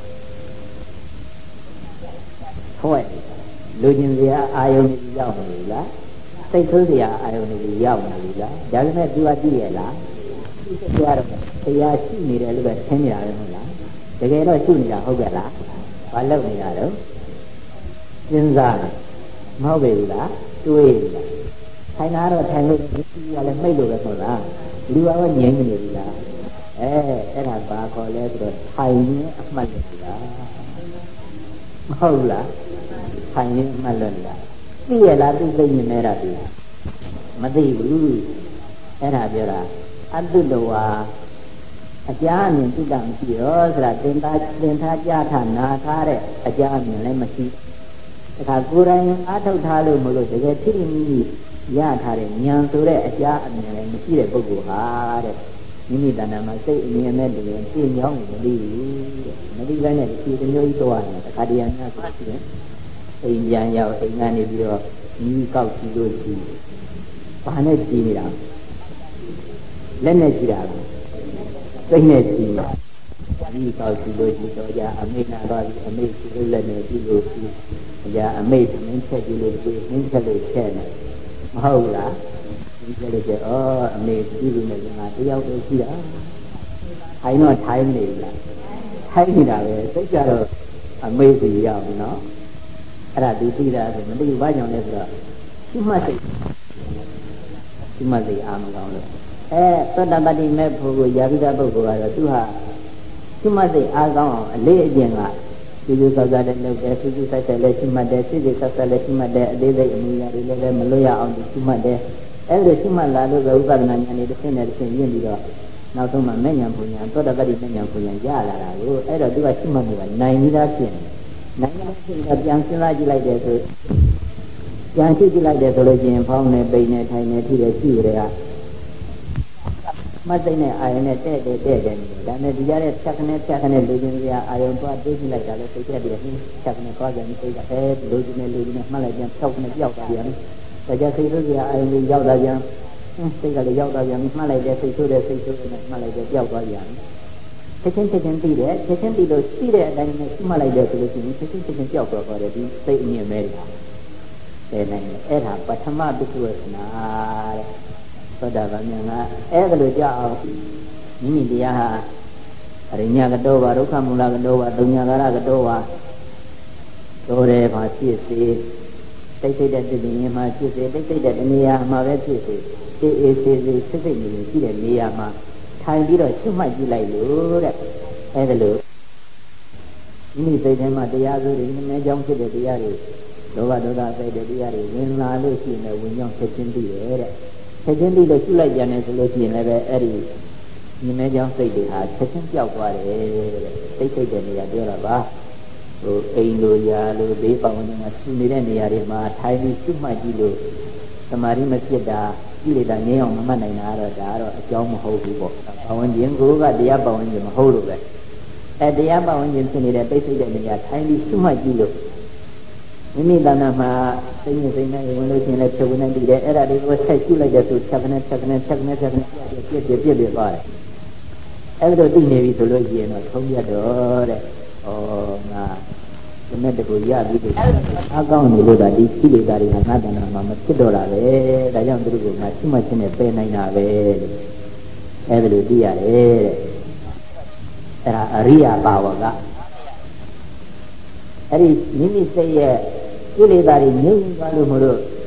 ဖွဲ့လူကျင်စရာအာယုန်ကြီးရောက်နေပြီလားစိတ်ဆိုးစရာအာယုန်ကြီးရောက်နေပြီလားဒါပေမဲ့သူကကြည့်ရလားဒီစိတ်ကတော့တရားရှိနေတယ်လို့ပဲထင်ကြရတယ်ဟုတ်လားတကယ်တော့ရှိနေတာဟုတ်ကဲ့လားဘာလုပ်နေတာတော့စဉ်းစားတယ်မဟုတ်ပေဘူးလားတွေးလားထိုင်တာတော့ထိုင်လို့ဒီကလည်းမိတ်လို့ပဲဟုတ်လားလူကတော့ငြင်းနေပြီလားအဲအဲ့ဒါဘာခေါ်လဲဆိုတော့ထိုင်ရင်အမှတ်လို့လားမဟုတ်လားထိုင်ရင်အမှတ်လို့လားသိရလားသိသိနေနေတာပြီမသိဘူးအဲ့ဒါပြောတာအတုတဝါအကြအမြင်သိတာမရှိတော့ဆိုတာတင်သားတင်သားကြားထားနာထားတဲ့အကြအမြင်လည်းမရှိဒါခါကိုယ်တိုင်အားထုတ်ထားလို့မလို့တကယ်ဖြစ်မိမိရထားတဲ့ဉာဏ်ဆိုတဲ့အကြအမြင်လည်းမရှိတဲ့ပုဂ္ဂိုလ်ဟာတဲ့မိမိတဏ္ဍာမှာစိတ်အမြင်နဲ့တည်းရင်ပြင်းကြောင်းမသိဘူးတဲ့မသိဘဲနဲ့ဒီတစ်မျိုးကြီးသွားနေတာတခါတည်းများဆိုရှိတယ်အိမ်ပြန်ရောက်အိမ်ကနေပြီးတော့ညီကောက်ကြည့်လို့ရှိဘာနဲ့ကြည့်နေတာလက်နဲ့ကြည့်တာလားစိတ်နဲ့ကြည့်တာညီကောက်ကြည့်လို့ရှိတော့ကြာအမိနာတော့အမိကြည့်လို့လက်နဲ့ကြည့်လို့ရှိကြာအမိသမင်းချက်ကြည့်လို့ရှိနှင်းချက်လို့ချက်နေမဟုတ်လားဒီကြလို့ကျဩအမေကြည့်လို့လည်းငါတယောက်ပဲရှိတာထိုင်တော့ထိုင်နေလားထိုင်နေတာပဲစိတ်ကြတော့အမေစီရောက်ပြီနော်အဲ့ဒါဒီသိတာဆိုမသိဘူးဘာကြောင့်လဲဆိုတော့ရှိမှတ်စိတ်ရှိမှတ်စိတ်အာမကောင်းလို့အဲသောတပတ္တိမဲ့ဖို့ကိုယာပိကပုဂ္ဂိုလ်ကတော့သူဟာရှိမှတ်စိတ်အာကောင်းအောင်အလေးအကျင့်ကဒီလိုစောစားတဲ့လုပ်တယ်သူသူဆိုင်ဆိုင်လည်းရှိမှတ်တယ်စိတ်စိတ်ဆက်ဆက်လည်းရှိမှတ်တယ်အသေးစိတ်အမူအရာတွေလည်းမလွတ်ရအောင်ရှိမှတ်တယ်အဲ့လိုရှိမှတ်လာလို့ပဲဥပဒနာဉာဏ်တွေတစ်ဆင့်နဲ့တစ်ဆင့်ရင့်ပြီးတော့နောက်ဆုံးမှမဲ့ဉာဏ်ပူဉာဏ်သောတပတ္တိမဲ့ဉာဏ်ပူဉာဏ်ရလာတာကိုအဲ့တော့သူကရှိမှတ်မှုကနိုင်ပြီးသားဖြစ်နေနိုင်ငံဖြစ်တော့ပြန်စဉ်းစားကြည့်လိုက်တယ်ဆိုပြန်ကြည့်ကြည့်လိုက်တယ်ဆိုလို့ရှိရင်ဖောင်းနေပိန်နေထိုင်နေထိတယ်ရှိကြတယ်ကမသိတဲ့အာယုန်နဲ့တဲ့တဲ့တဲ့တဲ့နေတယ်ဒါနဲ့ဒီကြတဲ့ဖြတ်ခနဲ့ဖြတ်ခနဲ့လူချင်းစရာအာယုန်သွားတွေးကြည့်လိုက်တာလည်းစိတ်တက်တယ်ဖြတ်ခနဲ့သွားကြရင်စိတ်ကအဲလူချင်းနဲ့လူချင်းနဲ့မှတ်လိုက်ပြန်ဖြောက်နဲ့ပြောက်သွားပြန်ဒါကြစိတ်ဆိုးစရာအာယုန်ကြီးရောက်လာပြန်စိတ်ကလည်းရောက်သွားပြန်မှတ်လိုက်တဲ့စိတ်ဆိုးတဲ့စိတ်ဆိုးတဲ့မှတ်လိုက်တဲ့ပြောက်သွားပြန်ချက်ချင်းချက်ချင်းသိတယ်ချက်ချင်းသိလို့သိတဲ့အတိုင်းနဲ့ရှိမှလိုက်တယ်ဆိုလို့ရှိရင်ချက်ချင်းချက်ချင်းကြောက်သွားတယ်ဒီစိတ်အမြင်ပဲတဲ့နိုင်တယ်အဲ့ဒါပထမပိစုဝေနာတဲ့သောတာပန်ဉာဏ်ကအဲ့ဒါလိုကြောက်အောင်မိမိတရားဟာအရိညာကတောဝါဒုက္ခမူလကတောဝါဒုညာကာရကတောဝါတော်တယ်ပါဖြစ်စေတိတ်တိတ်တဲ့တည်ရင်မှာဖြစ်စေတိတ်တိတ်တဲ့နေရာမှာပဲဖြစ်စေအေးအေးဆေးဆေးစိတ်စိတ်နေရှိတဲ့နေရာမှာထိုင်ပြီးတော့ရှုမှတ်ကြည့်လိုက်လို့တဲ့အဲဒါလို့မိမိစိတ်ထဲမှာတရားစိုးတွေနည်းနည်းကြောင်းဖြစ်တဲ့တရားတွေလောဘဒေါသစိတ်တဲ့တရားတွေဝင်လာလို့ရှိရင်ဝင်ကြောင်းချက်ချင်းသိတယ်တဲ့ချက်ချင်းသိလို့ရှုလိုက်ကြတယ်ဆိုလို့ရှိရင်လည်းပဲအဲ့ဒီနည်းနည်းကြောင်းစိတ်တွေဟာချက်ချင်းပျောက်သွားတယ်တဲ့စိတ်စိတ်တဲ့နေရာပြောတာပါဟိုအိမ်လိုရာလိုဘေးပတ်ဝန်းကျင်မှာရှုနေတဲ့နေရာတွေမှာထိုင်ပြီးရှုမှတ်ကြည့်လို့သမာဓိမဖြစ်တာကြည့်လိုက်တာငြင်းအောင်မမှတ်နိုင်တာတော့ဒါကတော့အကြောင်းမဟုတ်ဘူးပေါ့။ပတ်ဝန်းကျင်ကိုကတရားပတ်ဝန်းကျင်မဟုတ်လို့ပဲ။အဲတရားပတ်ဝန်းကျင်ဖြစ်နေတဲ့ပိတ်စိတ်တဲ့နေရာထိုင်ပြီးရှုမှတ်ကြည့်လို့မိမိတဏ္ဍာမှာစိတ်နဲ့စိတ်နဲ့ဝင်လို့ရှိရင်လည်းဖြုတ်ဝင်နေတည်တယ်အဲ့ဒါတွေကိုဆက်ရှုလိုက်တဲ့ဆိုချက်ကနေချက်ကနေချက်ကနေချက်ကနေပြည့်ပြည့်ပြည့်ပြည့်သွားတယ်။အဲ့ဒါသိနေပြီဆိုလို့ရှိရင်တော့ထုံးရတော့တဲ့။ဩငါဒီမဲ့တကူရပြီးတော့အကောင်းနေလို့ဒါဒီကိလေသာတွေကငါတဏ္ဍာမှာမဖြစ်တော့တာပဲဒါကြောင့်သူတို့ကငါရှိမှချင်းနဲ့ပယ်နိုင်တာပဲလို့အဲဒါလိုသိရတယ်တဲ့အဲ့ဒါအရိယာဘာဝကအဲ့ဒီမိမိစိတ်ရဲ့ကိလေသာတွေငြိမ်းသွားလို့မလို့စိ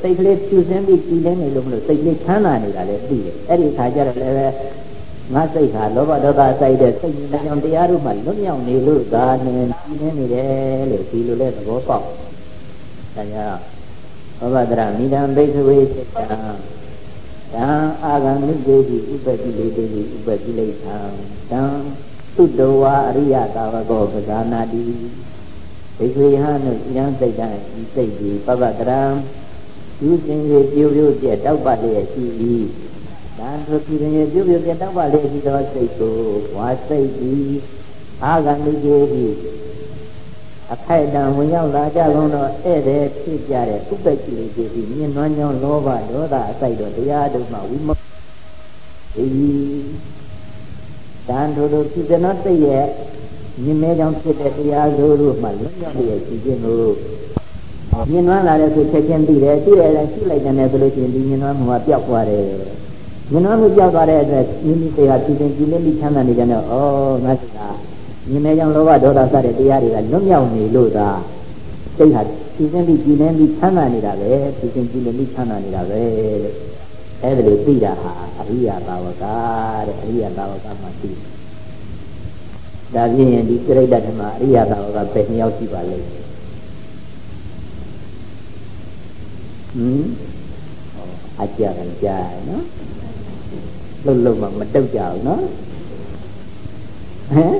စိတ်ကလေးဖြူစင်းပြီးကြည်လင်းနေလို့မလို့စိတ်ကလေးချမ်းသာနေတာလည်းသိတယ်အဲ့ဒီခါကျတော့လည်းငါစိတ်ဟာလောဘဒေါသစိုက်တဲ့စိတ်ဉာဏ်ကြောင့်တရားတို့မှလွတ်မြောက်နေလို့ဒါနဲ့ကြည်လင်းနေတယ်လို့ဒီလိုလဲသဘောပေါက်ဒါကြောင့်ဘောဘဒရမိဒံဘိက္ခဝေစိတ္တံတံအာဂံမိသေတိဥပ္ပတိလေတိဥပ္ပတိလိသံတံသုတ္တဝါအရိယသာဝကောပဇာနာတိဘိက္ခဝေဟံတို့ဉာဏ်စိတ်တံဤစိတ်ဒီပပတရံယူစဉ်၍ပြိုပြိုပြတောက်ပလျက်ရှိ၏ဒါဆိုပြင်းရင်ပြုတ်ပြတောက်ပါလေဒီတော့စိတ်ကိုဝါစိတ်ပြီးအာဂမိကေဤအခိုက်အတန့်ဝင်ရောက်လာကြလုံးတော့ဧည့်သည်ဖြစ်ကြတဲ့ဥပ္ပတိလေးကြီးမြင့်နွမ်းကြောင်းလောဘဒေါသအစိုက်တော့တရားတို့မှဝိမုတ်ဒီတန်ထိုတို့ဖြစ်တဲ့စိတ်ရဲ့မြင့်မဲကြောင်းဖြစ်တဲ့တရားတို့တို့မှလွတ်မြောက်ရဲ့ရှိခြင်းကိုမြင့်နွမ်းလာတဲ့ဆိုချက်ချင်းသိတယ်သိရတယ်ရှိလိုက်တယ်ဆိုလို့ရှိရင်ဒီမြင့်နွမ်းမှုကပျောက်သွားတယ်မြင်နာမှုကြောက်သွားတဲ့အတွက်မိမိတရားပြည်စဉ်ပြည်လေးမိချမ်းသာနေကြတော့ဩငါစိတ်ကမြင်နေကြောင်လောဘဒေါသစတဲ့တရားတွေကလွတ်မြောက်နေလို့သာစိတ်ဟာပြည်စဉ်ပြည်ပြည်လေးမိချမ်းသာနေတာပဲပြည်စဉ်ပြည်လေးမိချမ်းသာနေတာပဲတဲ့အဲ့ဒါလိုသိတာဟာအရိယဘာဝကတဲ့အရိယဘာဝကမှသိဒါဖြင့်ဒီပြိဋ္ဌဓမ္မအရိယဘာဝကဘယ်နှယောက်ရှိပါလဲဟမ်အကြံကြားနော်လှုပ်လှုပ်မှမတုတ်ကြဘူးနော်ဟမ်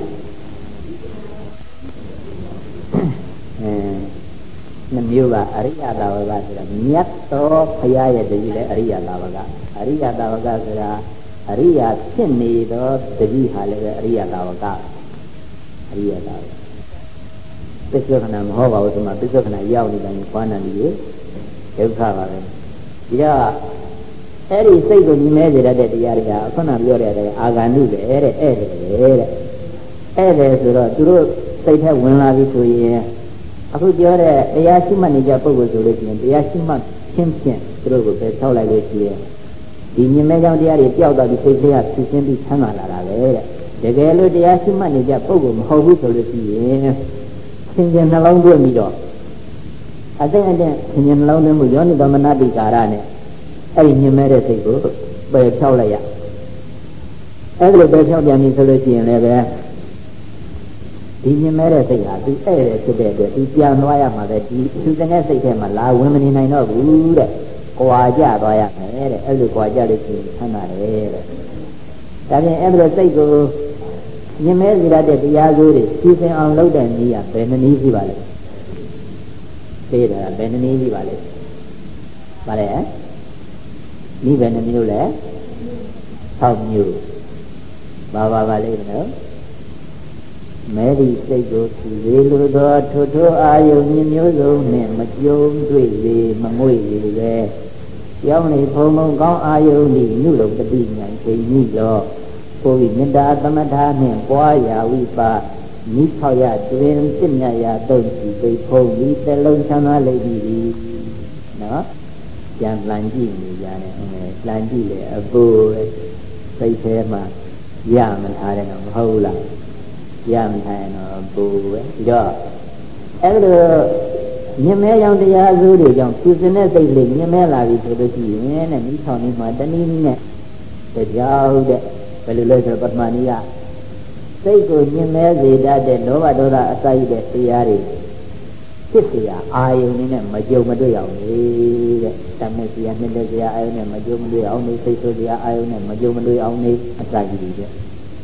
အဲနှမျိုးကအရိယသာဝကဆိုတာမြတ်သောဘုရားရဲ့တတိလည်းအရိယသာဝကအရိယသာဝကဆိုတာအရိယဖြစ်နေသောတတိဟာလည်းပဲအရိယသာဝကအရိယသာဝကပစ္စုပ္ပန်မဟောပါဘူးဒီမှာပစ္စုပ္ပန်ရောက်နေတယ်ဘာနာနေရေဒုက္ခပါပဲဒီတော့အဲ့ဒီစိတ်ကိုညီမဲစေတတ်တဲ့တရားတွေကခုနပြောတဲ့အာဂန္တုပဲတဲ့ဧည့်တယ်တဲ့ဧည့်တယ်ဆိုတော့သူတို့စိတ်ထဲဝင်လာပြီဆိုရင်အခုပြောတဲ့တရားရှိမှတ်နေကြပုဂ္ဂိုလ်ဆိုလို့ရှိရင်တရားရှိမှတ်ချင်းဖြင့်သူတို့ကိုပဲထောက်လိုက်လို့ရှိရင်ဒီညီမဲကြောင့်တရားတွေပျောက်သွားပြီးစိတ်ထဲကဖြူစင်းပြီးချမ်းသာလာတာပဲတဲ့တကယ်လို့တရားရှိမှတ်နေကြပုဂ္ဂိုလ်မဟုတ်ဘူးဆိုလို့ရှိရင်သင်္ကြန်နှလုံးသွင်းပြီးတော့အတဲ့အတဲ့သင်္ကြန်နှလုံးသွင်းမှုယောနိသမနတိကာရနဲ့အဲ့ဒီမြင်မဲ့တဲ့စိတ်ကိုပယ်ဖြောက်လိုက်ရအဲ့ဒါလိုပယ်ဖြောက်ပြန်ပြီဆိုလို့ရှိရင်လည်းပဲဒီမြင်မဲ့တဲ့စိတ်ဟာသူအဲ့တဲ့ဖြစ်တဲ့အတွက်ဒီပြန်သွားရမှာပဲဒီသူတဲ့စိတ်ထဲမှာလာဝင်မနေနိုင်တော့ဘူးတဲ့ကြွာကြသွားရမယ်တဲ့အဲ့လိုကြွာကြလို့ရှိရင်ဆန္ဒတယ်တဲ့ဒါပြင်အဲ့လိုစိတ်ကိုမြင်မဲ့စီရတဲ့တရားစိုးတွေဖြူစင်အောင်လုပ်တဲ့နည်းကဘယ်နည်းရှိပါလဲသိတာဘယ်နည်းရှိပါလဲပါလေနိဗ္ဗာန်မျိုးလဲ၆မျိုးဘာပါပါလိမ့်မလို့မဲဒီစိတ်ကိုသူလေလိုသောထိုထိုအာယုန်မျိုးစုံနဲ့မကြုံတွေ့လေမငွေ့လေပဲကြောင်းနေဖုံဖုံကောင်းအာယုန်ဤနုလုံတတိညာချိန်ကြီးတော့ကိုယ်မေတ္တာသမထနှင့်ပွားရာဝိပါမိထောက်ရတွင်ပြည့်မြတ်ရာတုံးစီသိဖုံးဤတလုံးချမ်းသာလိမ့်ပြီနော်ပြန်လှန်ကြည့်နေကြတယ်အဲလှန်ကြည့်လေအပူစိတ်ထဲမှာရမထားတယ်တော့မဟုတ်လားရမထားရင်တော့အပူပဲဒီတော့အဲ့လိုမြင်မဲကြောင့်တရားအစိုးတွေကြောင့်သူစင်တဲ့စိတ်လေးမြင်မဲလာပြီဆိုလို့ရှိရင်တဲ့မိထောင်နေမှာတနည်းနည်းနဲ့တရားဟုတ်တဲ့ဘယ်လိုလဲဆိုတော့ပထမနည်းကစိတ်ကိုမြင်မဲစေတတ်တဲ့လောဘဒေါသအစိုက်တဲ့တရားတွေဖြစ်เสียအာယုန်နဲ့မကြုံမတွေ့အောင်လေတဲ့တမက်เสียနှစ်လက်เสียအာယုန်နဲ့မကြုံမတွေ့အောင်နေစိတ်ဆိုเสียအာယုန်နဲ့မကြုံမတွေ့အောင်နေအစာကြီးတွေတဲ့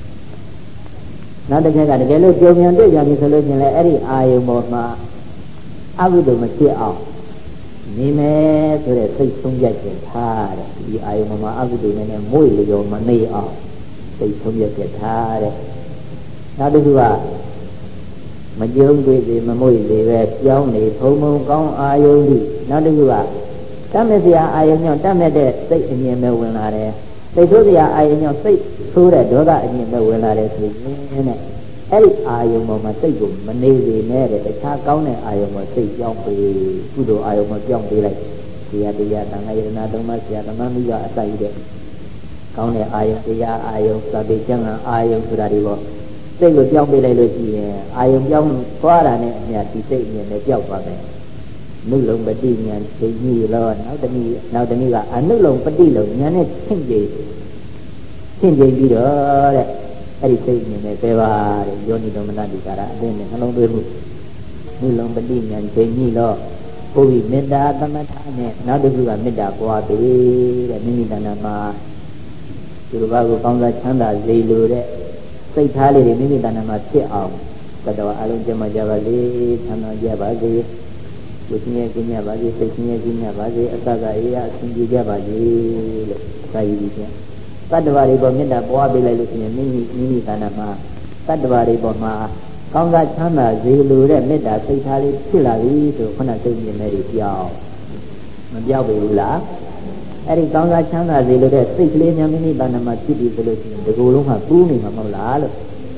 နောက်တစ်ချက်ကတကယ်လို့ကြုံမြန်တွေ့ကြပြီဆိုလို့ရှိရင်လည်းအဲ့ဒီအာယုန်ပေါ်မှာအကုသိုလ်မဖြစ်အောင်နေမယ်ဆိုတဲ့စိတ်ဆုံးဖြတ်ချက်ထားတဲ့ဒီအာယုန်မှာအကုသိုလ်နဲ့မွေ့လျော်မနေအောင်စိတ်ဆုံးဖြတ်ချက်ထားတဲ့နောက်တစ်ခုကမကြုံတွေ့စေမမွေ့လေပဲကြောင်းနေဖုံဖုံကောင်းအာယုန်ဒီနောက်တစ်ခုကတတ်မဲ့စရာအာယုန်ကြောင့်တတ်မဲ့တဲ့စိတ်အမြင်ပဲဝင်လာတယ်စိတ်ဆိုးစရာအာယုန်ကြောင့်စိတ်ဆိုးတဲ့ဒေါသအမြင်ပဲဝင်လာတယ်ဆိုရင်တဲ့အဲ့ဒီအာယုန်ပေါ်မှာစိတ်ကိုမနေစေနဲ့တဲ့တခြားကောင်းတဲ့အာယုန်ပေါ်စိတ်ကြောင်းပေးကုသိုလ်အာယုန်ပေါ်ကြောင်းပေးလိုက်တရားတရားသံဃာယရဏသုံးပါးဆရာသမမိကအစိုက်တဲ့ကောင်းတဲ့အာယုန်တရားအာယုန်သတိကျမ်းဂန်အာယုန်ဆိုတာတွေပေါ့စိတ်ကိုပြောင်းပေးလိုက်လို့ရှိရင်အာယုံပြောင်းသွားတာနဲ့အမျှဒီစိတ်အမြင်နဲ့ကြောက်သွားတယ်နုလုံပတိဉာဏ်သိညိလောနောက်တနည်းနောက်တနည်းကအနုလုံပတိလုံဉာဏ်နဲ့ရှင်းကြည့်ရှင်းကြည့်ပြီးတော့တဲ့အဲ့ဒီစိတ်ဉာဏ်နဲ့ပဲပါတဲ့ယောနိတော်မနတိကာရအသိနဲ့နှလုံးသွင်းမှုနုလုံပတိဉာဏ်သိညိလောကိုယ်မေတ္တာသမထနဲ့နောက်တစ်ခုကမေတ္တာပွားပြီတဲ့မိမိတဏ္ဍာမှာဒီလိုပါကိုကောင်းစားချမ်းသာစေလိုတဲ့စိတ်ထားလေးတွေမိမိတဏ္ဍာမှာဖြစ်အောင်သတ္တဝါအလုံးကျမ်းကြပါစေချမ်းသာကြပါစေကိုယ်ချင်းရဲ့ကျင့်ကြပါစေစိတ်ချင်းရဲ့ကျင့်ကြပါစေအတ္တကအေးအဆင်ပြေကြပါစေလို့သာယီပြီးပြန်သတ္တဝါတွေပေါ်မေတ္တာပွားပေးလိုက်လို့ရှိရင်မိမိမိမိတဏ္ဍာမှာသတ္တဝါတွေပေါ်မှာကောင်းစားချမ်းသာစေလိုတဲ့မေတ္တာစိတ်ထားလေးဖြစ်လာပြီဆိုခုနစိတ်မြင်တဲ့တွေပြောင်းမပြောက်ဘူးလားအဲ့ဒီကောင်းစားချမ်းသာစေလိုတဲ့စိတ်ကလေးများမိမိတဏ္ဍာမှာဖြစ်ပြီးဆိုလို့ရှိရင်ဒီကိုယ်လုံးကကူးနေမှာမဟုတ်လားလို့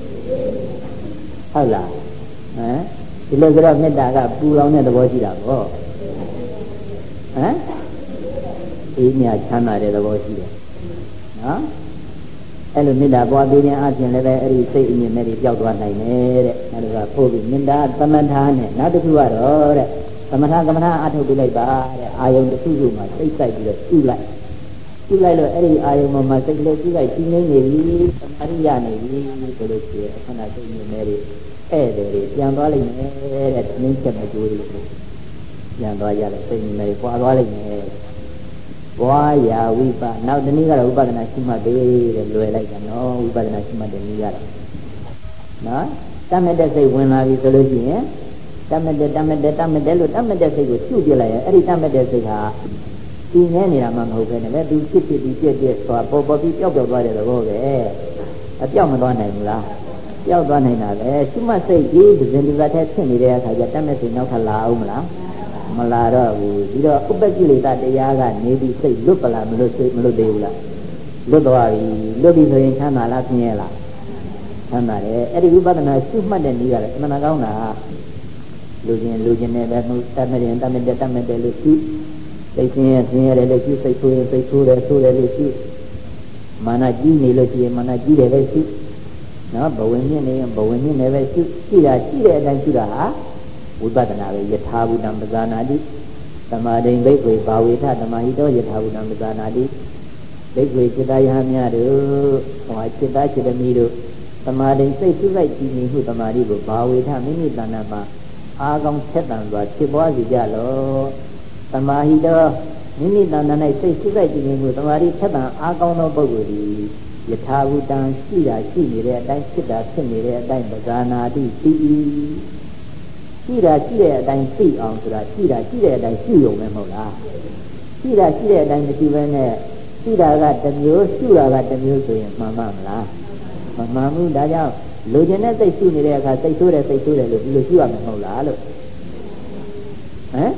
ဟုတ်လားဟမ်ဒီလိုဆိုတော့မေတ္တာကပူလောင်တဲ့သဘောရှိတာပေါ့ဟမ်အေးမြချမ်းသာတဲ့သဘောရှိတယ်နော်အဲ့လိုမေတ္တာပွားပေးခြင်းအပြင်လည်းပဲအဲ့ဒီစိတ်အမြင်နဲ့ပျောက်သွားနိုင်တယ်တဲ့အဲ့ဒါကပို့ပြီးမေတ္တာသမထနဲ့နောက်တစ်ခုကတော့တဲ့သမထကမ္မထာအထုတ်ပြလိုက်ပါတဲ့အာယုံတစ်ခုခုမှာစိတ်ဆိုင်ပြီးတော့ပြုလိုက်ပြုလိုက်လို့အဲ့ဒီအာယုံမှာစိတ်ကလေးပြုလိုက်ပြီးနေနေပြီသမာဓိရနေပြီဆိုလို့ရှိရင်ခဏစိတ်မြင်နေတယ်ဧည့်သည်တွေပြန်သွားလိမ့်မယ်တဲ့နင်းချက်မကြိုးတွေပြန်သွားရတဲ့စိတ်မြင်နေပွားသွားလိမ့်မယ်ဘွားရာဝိပနောက်တနည်းကတော့ဥပဒနာရှိမှသေးတဲ့လွယ်လိုက်တာနော်ဥပဒနာရှိမှတဲ့နည်းရတာနော်တတ်မဲ့တဲ့စိတ်ဝင်လာပြီဆိုလို့ရှိရင်တတ်မဲ့တဲ့တတ်မဲ့တဲ့တတ်မဲ့တဲ့လို့တတ်မဲ့တဲ့စိတ်ကိုရှုပြလိုက်ရင်အဲ့ဒီတတ်မဲ့တဲ့စိတ်ဟာတည်ငြဲနေတာမှမဟုတ်ပဲနဲ့သူဖြစ်ဖြစ်ပြီးပြည့်ပြည့်သွားပေါ်ပေါ်ပြီးပျောက်ပျောက်သွားတဲ့သဘောပဲအပြောက်မသွားနိုင်ဘူးလားပျောက်သွားနိုင်တာပဲရှုမှတ်စိတ်ကြီးဒီဇင်ဒီဇတ်ထဲဖြစ်နေတဲ့အခါကျတတ်မဲ့စိတ်နောက်ထပ်လာအောင်မလားမလာတော့ဘူးပြီးတော့ဥပ္ပကိလေသာတရားကနေပြီးစိတ်လွတ်ပလားမလွတ်စိတ်မလွတ်သေးဘူးလားလွတ်သွားပြီလွတ်ပြီဆိုရင်ချမ်းသာလားဆင်းရဲလားချမ်းသာတယ်အဲ့ဒီဝိပဿနာရှုမှတ်တဲ့နည်းကလည်းအမှန်ကောင်းတာလူချင်းလူချင်းနဲ့ပဲမှုတတ်မဲ့ရင်တတ်မဲ့တဲ့တတ်မဲ့တဲ့လို့ရှုစိတ်ဆင်းရဲဆင်းရဲတယ်လို့ရှုစိတ်ဆိုးရင်စိတ်ဆိုးတယ်ဆိုးတယ်လို့ရှုမာနကြီးနေလို့ရှိရင်မာနကြီးတယ်လို့ရှုနော်ဘဝင်မြင့်နေရင်ဘဝင်မြင့်နေပဲရှုရှိတာရှိတဲ့အတိုင်းရှုတာဟာဝိပဿနာပဲယထာဘုဒ္ဓံပဇာနာတိသမာဓိဘိက္ခွေဘာဝေထသမာဟိတောယထာဘုဒ္ဓံပဇာနာတိဘိက္ခွေจิตယဟများတို့ဟောจิตจิตမီတို့သမာဓိစိတ်စုလိုက်ကြည်မြင်မှုသမာဓိကိုဘာဝေထမိမိတဏ္ဍာမှာအာကောင်းချက်တန်စွာဖြစ်ပွားစေကြလောသမာဟိတောမိမိတဏ္ဍာ၌စိတ်စုလိုက်ကြည်မြင်မှုသမာဓိချက်တန်အာကောင်းသောပုဂ္ဂိုလ်သည်ယထာဘုဒ္ဓံရှိတာရှိနေတဲ့အတိုင်းဖြစ်တာဖြစ်နေတဲ့အတိုင်းပဇာနာတိသိ၏ရှိတာရှိတဲ့အတိုင်းသိအောင်ဆိုတာရှိတာရှိတဲ့အတိုင်းရှိုံပဲမဟုတ်လားရှိတာရှိတဲ့အတိုင်းမရှိဘဲနဲ့ရှိတာကတစ်မျိုးရှိတာကတစ်မျိုးဆိုရင်မှန်မှမလားမမှန်ဘူးဒါကြောင့်လူကျင်တဲ့စိတ်ရှိနေတဲ့အခါစိတ်ဆိုးတယ်စိတ်ဆိုးတယ်လို့ဒီလိုရှိရမှာမဟုတ်လားလို့ဟမ်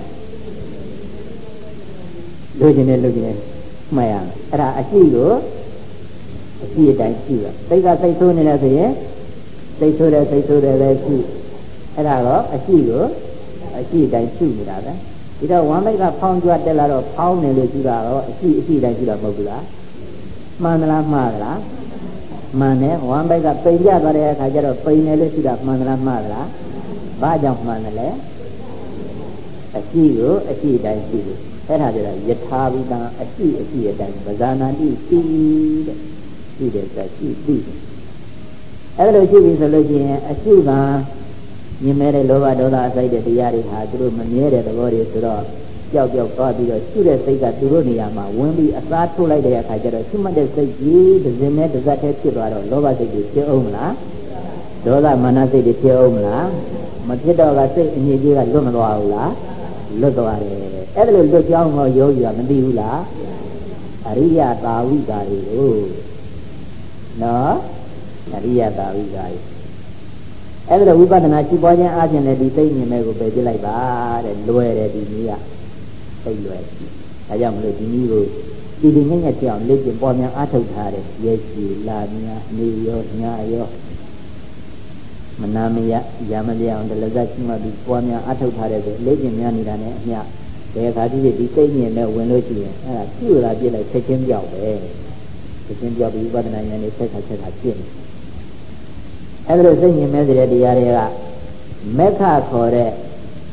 လူကျင်တဲ့လူကျင်တဲ့မှတ်ရမယ်အဲ့ဒါအရှိကိုအရှိအတိုင်းရှိရစိတ်ကစိတ်ဆိုးနေတယ်ဆိုရင်စိတ်ဆိုးတယ်စိတ်ဆိုးတယ်လည်းရှိအဲ့ဒါတော့အရှိကိုအရှိတိုင်းရှုနေတာပဲဒီတော့ဝမ်းမိတ်ကဖောင်းကြွတက်လာတော့ဖောင်းနေလို့ရှုတာတော့အရှိအရှိတိုင်းရှုတာမဟုတ်ဘူးလားမှန်သလားမှားသလားမှန်တယ်ဝမ်းမိတ်ကပိန်ကြသွားတဲ့အခါကျတော့ပိန်နေလို့ရှုတာမှန်သလားမှားသလားဘာကြောင့်မှန်တယ်လဲအရှိကိုအရှိတိုင်းရှုတယ်အဲ့ဒါကြတော့ယထာဘုဒ္ဓံအရှိအရှိအတိုင်းပဇာနာတိသိတဲ့ရှိတယ်ဆိုရှိသိအဲ့လိုရှိပြီဆိုလို့ရှိရင်အရှိကမြင်မဲ့တဲ့လောဘဒေါသအစိုက်တဲ့တရားတွေဟာသူတို့မမြဲတဲ့သဘောတွေဆိုတော့ကြောက်ကြောက်သွားပြီးတော့ရှုတဲ့စိတ်ကသူတို့နေရာမှာဝင်ပြီးအစားထိုးလိုက်တဲ့အခါကျတော့ရှုမှတ်တဲ့စိတ်ကြီးတစ်စင်းနဲ့တစ်စက်တည်းဖြစ်သွားတော့လောဘစိတ်တွေဖြစ်အောင်မလားဒေါသမာနစိတ်တွေဖြစ်အောင်မလားမဖြစ်တော့ကစိတ်အငြိကြီးကလွတ်မသွားဘူးလားလွတ်သွားတယ်အဲ့ဒါလို့လွတ်ကြောင်းတော့ယောဂီကမသိဘူးလားအရိယသာဝိကာရီကိုနော်အရိယသာဝိကာရီအဲ့ဒါဝိပဿနာရှိပွားခြင်းအားဖြင့်လည်းဒီသိဉ္ဇဉ်မဲ့ကိုပယ်ပြလိုက်ပါတဲ့လွယ်တယ်ဒီနည်းကသိလွယ်ဒါကြောင့်မလို့ဒီနည်းကိုဒီဒီငဲ့ငဲ့ပြောင်းလေ့ကျင့်ပွားများအားထုတ်ထားတယ်ရဲရှိလာများနေရောညရောမနာမရရမလျအောင်တလဇတ်ရှိမှပြီးပွားများအားထုတ်ထားတယ်ဆိုလေ့ကျင့်များနေတာနဲ့အမျှဘယ်ခါကြည့်ဒီသိဉ္ဇဉ်မဲ့ဝင်လို့ရှိရင်အဲ့ဒါရှိလာပြစ်လိုက်ချက်ချင်းပြောက်ပဲချက်ချင်းပြောက်ပြီးဝိပဿနာဉာဏ်နဲ့ဆက်ခါဆက်ခါပြစ်နေအဲ့ဒါလို့စိတ်ညင်မဲ့တဲ့တရားတွေကမက္ခခေါ်တဲ့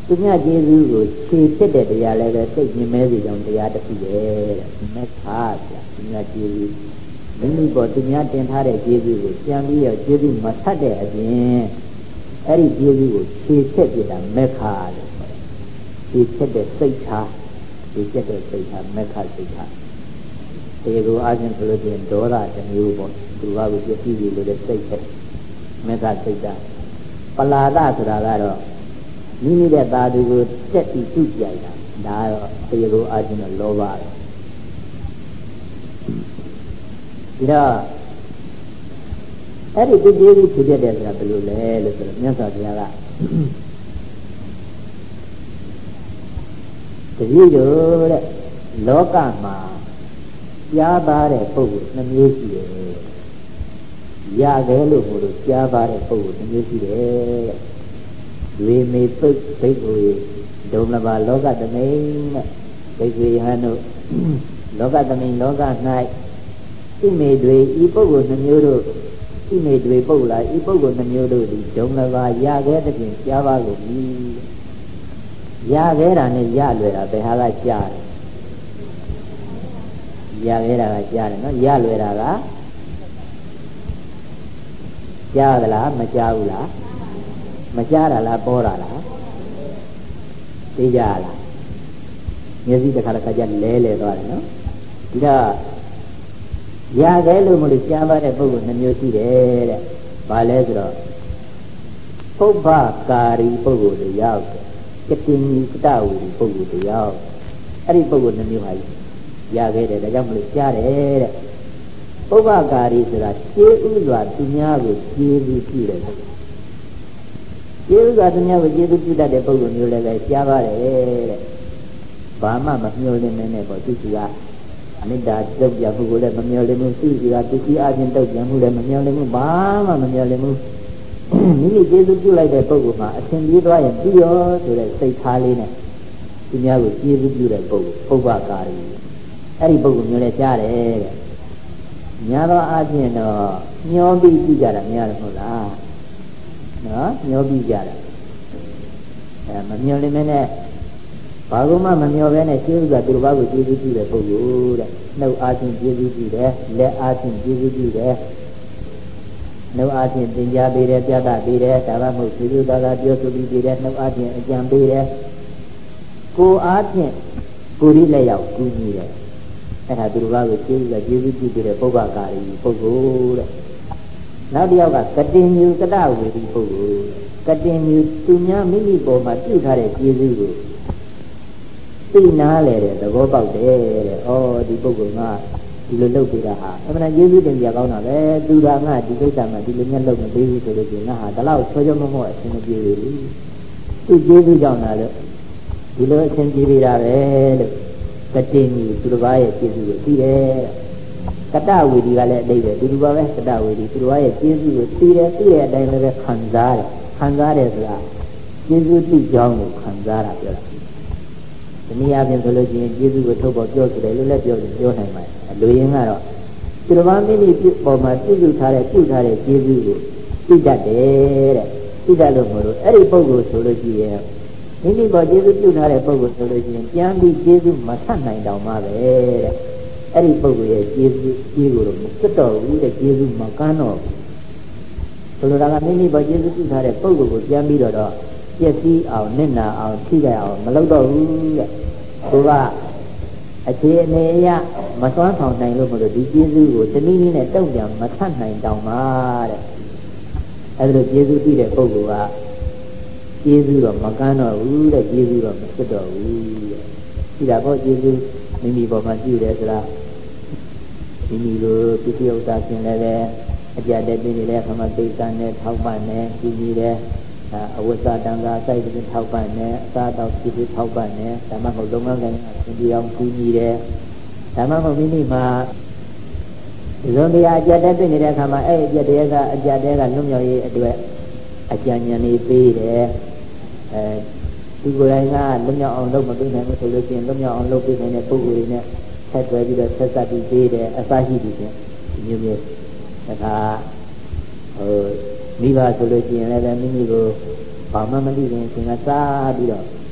သူများကျေးဇူးကိုခြေဖြစ်တဲ့တရားလည်းပဲစိတ်မြင်မဲစီကြောင့်တရားတစ်ခုပဲတဲ့မက်ခါဗျာသူများကျေးဇူးမိမိပေါ်သူများတင်ထားတဲ့ကျေးဇူးကိုပြန်ပြီးတော့ကျေးဇူးမဆက်တဲ့အပြင်အဲ့ဒီကျေးဇူးကိုခြေဖြစ်ပြတာမက်ခါလို့ခြေဖြစ်တဲ့စိတ်ထားခြေဖြစ်တဲ့စိတ်ထားမက်ခါစိတ်ထားဒီလိုအားဖြင့်ဆိုလို့ရှိရင်ဒေါသတစ်မျိုးပေါ့သူကကိုပြည့်စည်လို့တဲ့စိတ်ဖြစ်မက်ခါစိတ်ထားပလာဒဆိုတာကတော့မိမိတဲ့သာသူကိုတက်ပြီးသူ့ကြိုက်တာဒါတော့ဒီလိုအားဖြင့်တော့လောဘပဲဒီတော့အဲ့ဒီတည်ကြည်ဖြစ်တဲ့ဆိုတာဘယ်လိုလဲလို့ဆိုတော့မြတ်စွာဘုရားကတတိယတဲ့လောကမှာကြားပါတဲ့ပုဂ္ဂိုလ်နှမျိုးရှိတယ်ရခဲ့လို့ဟိုလိုကြားပါတဲ့ပုဂ္ဂိုလ်နှမျိုးရှိတယ်ဝေမေပိတ်ဘိက္ခုဒုံလဘာလောကသမိန်တဲ့ဘိက္ခုဟန်တို့လောကသမိန်လောက၌ဣမေတွေဤပုဂ္ဂိုလ်နှမျိုးတို့ဣမေတွေပုဂ္ဂလာဤပုဂ္ဂိုလ်နှမျိုးတို့သည်ဒုံလဘာရခဲ့တဲ့ဖြင့်ကြားပါကုန်ပြီရခဲ့တာနဲ့ရလွယ်တာဘယ်ဟာကကြားတယ်ရခဲ့တာကကြားတယ်နော်ရလွယ်တာကကြားသလားမကြားဘူးလားမကြားတာလားပေါ်တာလားသိကြလားမျက်စိတစ်ခါတစ်ခါကျလဲလဲသွားတယ်နော်ဒီတော့ရခဲ့လို့မလို့ကြားပါတဲ့ပုဂ္ဂိုလ်နှမျိုးရှိတယ်တဲ့ဘာလဲဆိုတော့ပုဗ္ဗကာရီပုဂ္ဂိုလ်တွေရောက်ကတိနိကတဝီပုဂ္ဂိုလ်တွေရောက်အဲ့ဒီပုဂ္ဂိုလ်နှမျိုးဟာရခဲ့တယ်ဒါကြောင့်မလို့ကြားတယ်တဲ့ပုဗ္ဗကာရီဆိုတာကျေးဥစွာသူများကိုကျေးဇူးပြုတယ်ကျေးဇူးစွာသူများကိုကျေးဇူးပြုတတ်တဲ့ပုဂ္ဂိုလ်မျိုးလည်းပဲကြားပါတယ်တဲ့ဘာမှမမျှော်လင့်နဲ့ပေါ့သူစီကအနိတ္တတုတ်ပြမှုကိုလည်းမမျှော်လင့်ဘူးသူစီကသူစီအချင်းတုတ်ပြမှုလည်းမမျှော်လင့်ဘူးဘာမှမမျှော်လင့်ဘူးမိမိကျေးဇူးပြုလိုက်တဲ့ပုဂ္ဂိုလ်မှာအရှင်ပြေးသွားရင်ပြီးရောဆိုတဲ့စိတ်ထားလေးနဲ့သူများကိုကျေးဇူးပြုတဲ့ပုဂ္ဂိုလ်ပုဗ္ဗကာရီအဲ့ဒီပုဂ္ဂိုလ်မျိုးလည်းကြားတယ်တဲ့ညာတော့အချင်းတော့မျောပြီးကြည့်ကြတာများတယ်ဟုတ်လားနော်မျောပြီးကြတာအဲမမျောလင်းမနဲ့ဘာလို့မှမမျောပဲနဲ့ကျေးဇူးကသူတို့ဘာကိုကျေးဇူးပြုတဲ့ပုဂ္ဂိုလ်တဲ့နှုတ်အားဖြင့်ကျေးဇူးပြုတယ်လက်အားဖြင့်ကျေးဇူးပြုတယ်နှုတ်အားဖြင့်သင်ကြားပေးတယ်ပြသပေးတယ်ဒါမှမဟုတ်သူတို့ကပြောဆိုပြီးပေးတယ်နှုတ်အားဖြင့်အကြံပေးတယ်ကိုယ်အားဖြင့်ကိုယ်ဒီလက်ရောက်ကူညီတယ်အဲ့ဒါသူတို့ကကျေးဇူးကကျေးဇူးပြုတဲ့ပုဗ္ဗကာရီပုဂ္ဂိုလ်တဲ့နောက်တစ်ယောက်ကကတင်မြူကတဝေဒီပုဂ္ဂိုလ်ကတင်မြူသူများမိမိပေါ်မှာပြုထားတဲ့ကျေးဇူးကိုသိနာလေတဲ့သဘောပေါက်တယ်တဲ့ဩဒီပုဂ္ဂိုလ်ကဒီလိုလုပ်ပြတာဟာအမှန်ကျေးဇူးတင်ကြကောင်းတာပဲသူကငါဒီကိစ္စမှာဒီလိုမျိုးလုပ်မပေးဘူးဆိုလို့ရှိရင်ငါဟာဒီလောက်ချောချောမောမောအဆင်မပြေဘူးသူကျေးဇူးကြောင့်လားလို့ဒီလိုအဆင်ပြေပြတာပဲလို့ကတင်မြူသူတစ်ပါးရဲ့ကျေးဇူးကိုသိတယ်ကတဝေဒီကလည်းအတိတ်ပဲဒီလိုပါပဲကတဝေဒီသူတော်ရဲ့ကျေးဇူးကိုသိတယ်သိတဲ့အတိုင်းလည်းခံစားတယ်ခံစားတယ်ဆိုတာကျေးဇူးသိကြောင်းကိုခံစားတာပြောတာဒီနည်းအားဖြင့်ဆိုလို့ရှိရင်ကျေးဇူးကိုထုတ်ပေါ်ပြောဆိုတယ်လို့လည်းပြောပြောနိုင်ပါတယ်အလိုရင်းကတော့သူတော်ဘာမိမိပြုပေါ်မှာပြုစုထားတဲ့ပြုထားတဲ့ကျေးဇူးကိုသိတတ်တယ်တဲ့သိတတ်လို့မလို့အဲ့ဒီပုဂ္ဂိုလ်ဆိုလို့ရှိရင်မိမိပေါ်ကျေးဇူးပြုထားတဲ့ပုဂ္ဂိုလ်ဆိုလို့ရှိရင်ပြန်ပြီးကျေးဇူးမဆက်နိုင်တော့မှပဲတဲ့အဲ့ဒီပုဂ္ဂိုလ်ရဲ့ကျေးဇူးကျေးဇူးကိုမစွတ်တော့ဘူးတဲ့ကျေးဇူးမကမ်းတော့ဆိုလိုတာကမိမိပေါ်ကျေးဇူးပြုထားတဲ့ပုဂ္ဂိုလ်ကိုပြန်ပြီးတော့ပျက်စီးအောင်နစ်နာအောင်ထိခိုက်အောင်မလုပ်တော့ဘူးတဲ့သူကအခြေအနေအရမသွမ်းဆောင်နိုင်လို့မလို့ဒီကျေးဇူးကိုတနည်းနည်းနဲ့တုံ့ပြန်မထနိုင်တောင်မှတဲ့အဲ့လိုကျေးဇူးပြုတဲ့ပုဂ္ဂိုလ်ကကျေးဇူးတော့မကမ်းတော့ဘူးတဲ့ကျေးဇူးတော့မစွတ်တော့ဘူးတဲ့ဒီတာပေါ့ကျေးဇူးမိမိပေါ်မှာပြုတယ်ဆိုတာမိမိလိုပြည့်ဥစ္စာရှင်လည်းပဲအကြတဲ့ပြည်နေတဲ့ခမသိက္ခာနဲ့ထောက်ပံ့နေပြီးပြီးတယ်အဝိဇ္ဇတံဃာစိုက်ပြီးထောက်ပံ့နေအသာတော့ပြည့်ထောက်ပံ့နေဓမ္မဟုတ်လုံးဝကလည်းဒီအောင်ပြီးပြီးတယ်ဓမ္မဟုတ်မိမိမှာဇွန်တရားအကြတဲ့ပြည်နေတဲ့ခါမှာအဲ့အကြတဲ့ကအကြတဲ့ကလွတ်မြောက်ရေးအတွက်အကြံဉာဏ်လေးပေးတယ်အဲဒီကိုယ်တိုင်ကလွတ်မြောက်အောင်လုပ်မပေးနိုင်ဘူးဆိုလို့ရှိရင်လွတ်မြောက်အောင်လုပ်ပေးနိုင်တဲ့ပုဂ္ဂိုလ်တွေနဲ့ဆက်သွယ်ပြီးတော့ဆက်ဆက်ပြီးပေးတယ်အစရှိပြီးချင်းဒီမျိုးမျိုးဒါကဟိုမိဘဆိုလို့ရှိရင်လည်းမိမိကိုဘာမှမသိရင်သင်ကစားပြီးတော့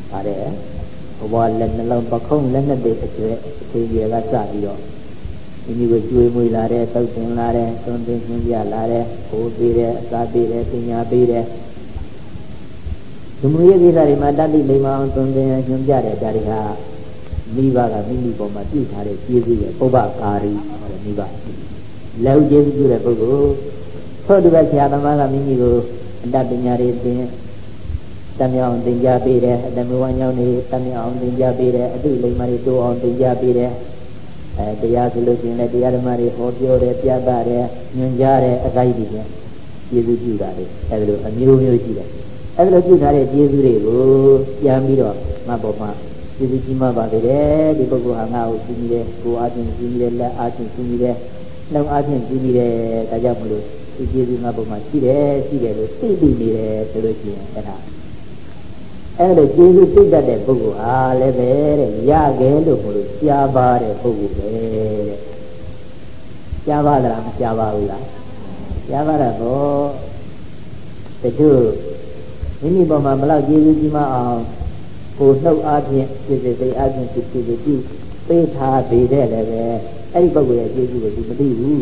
ပါတယ်ဘဝလက်နှလုံးပခုံးလက်နဲ့တည်းအကျွဲအခြေရကစပြီးတော့မိမိကိုကျွေးမွေးလာတဲ့တောက်တင်လာတဲ့သွန်သင်ညွှန်ပြလာတဲ့ဟိုပေးတဲ့အစာပေးတဲ့ပညာပေးတဲ့ဒီမူရကိစ္စတွေမှာတတိလိမ္မာအောင်သွန်သင်ညွှန်ပြတဲ့ဒါတွေဟာမိဘကမိမိပေါ်မှာပြုထားတဲ့ကျေးဇူးရဲ့ပုဗ္ဗကာရီဟောတယ်မိဘလက်ဥကျေးဇူးပြုတဲ့ပုဂ္ဂိုလ်ထို့တူပဲဆရာသမားကမိမိကိုအတတ်ပညာတွေသင်တတ်မြောက်အောင်သင်ကြားပေးတယ်အတမဝညောင်းတွေတတ်မြောက်အောင်သင်ကြားပေးတယ်အတုလိမ္မာတွေတိုးအောင်သင်ကြားပေးတယ်အဲတရားဆိုလို့ရှိရင်လည်းတရားဓမ္မတွေဟောပြောတယ်ပြသတယ်ညွှန်ကြားတယ်အကိုက်တွေနဲ့ကျေးဇူးပြုတာလေအဲဒါလိုအမျိုးမျိုးရှိတယ်အဲဒါလိုပြုထားတဲ့ကျေးဇူးတွေကိုပြန်ပြီးတော့မပေါ်မှာကျေးဇူးကြီးမှပါလေတဲ့ဒီပုဂ္ဂိုလ်ဟာငါ့ကိုကြည့်မိတယ်ကိုယ်အားဖြင့်ကြည့်မိတယ်လက်အားဖြင့်ကြည့်မိတယ်နှုတ်အားဖြင့်ကြည့်မိတယ်ဒါကြောင့်မလို့ဒီကျေးဇူးငါ့ပေါ်မှာရှိတယ်ရှိတယ်လို့သိသိနေတယ်ဆိုလို့ရှိရင်အဲ့ဒါအဲ့လိုကျေးဇူးသိတတ်တဲ့ပုဂ္ဂိုလ်ဟာလည်းပဲတဲ့ရခဲ့လို့မလို့ရှားပါတဲ့ပုဂ္ဂိုလ်ပဲတဲ့ရှားပါလားမရှားပါဘူးလားရှားပါတော့တချို့မိမိပေါ်မှာဘလောက်ကျေးဇူးကြီးမအောင်ကိုနှုတ်အားဖြင့်စိတ်စိတ်အားဖြင့်စိတ်စိတ်ကြည့်ပေးထားပေတဲ့လည်းပဲအဲ့ဒီပုဂ္ဂိုလ်ရဲ့ကျေးဇူးကိုသူမသိဘူး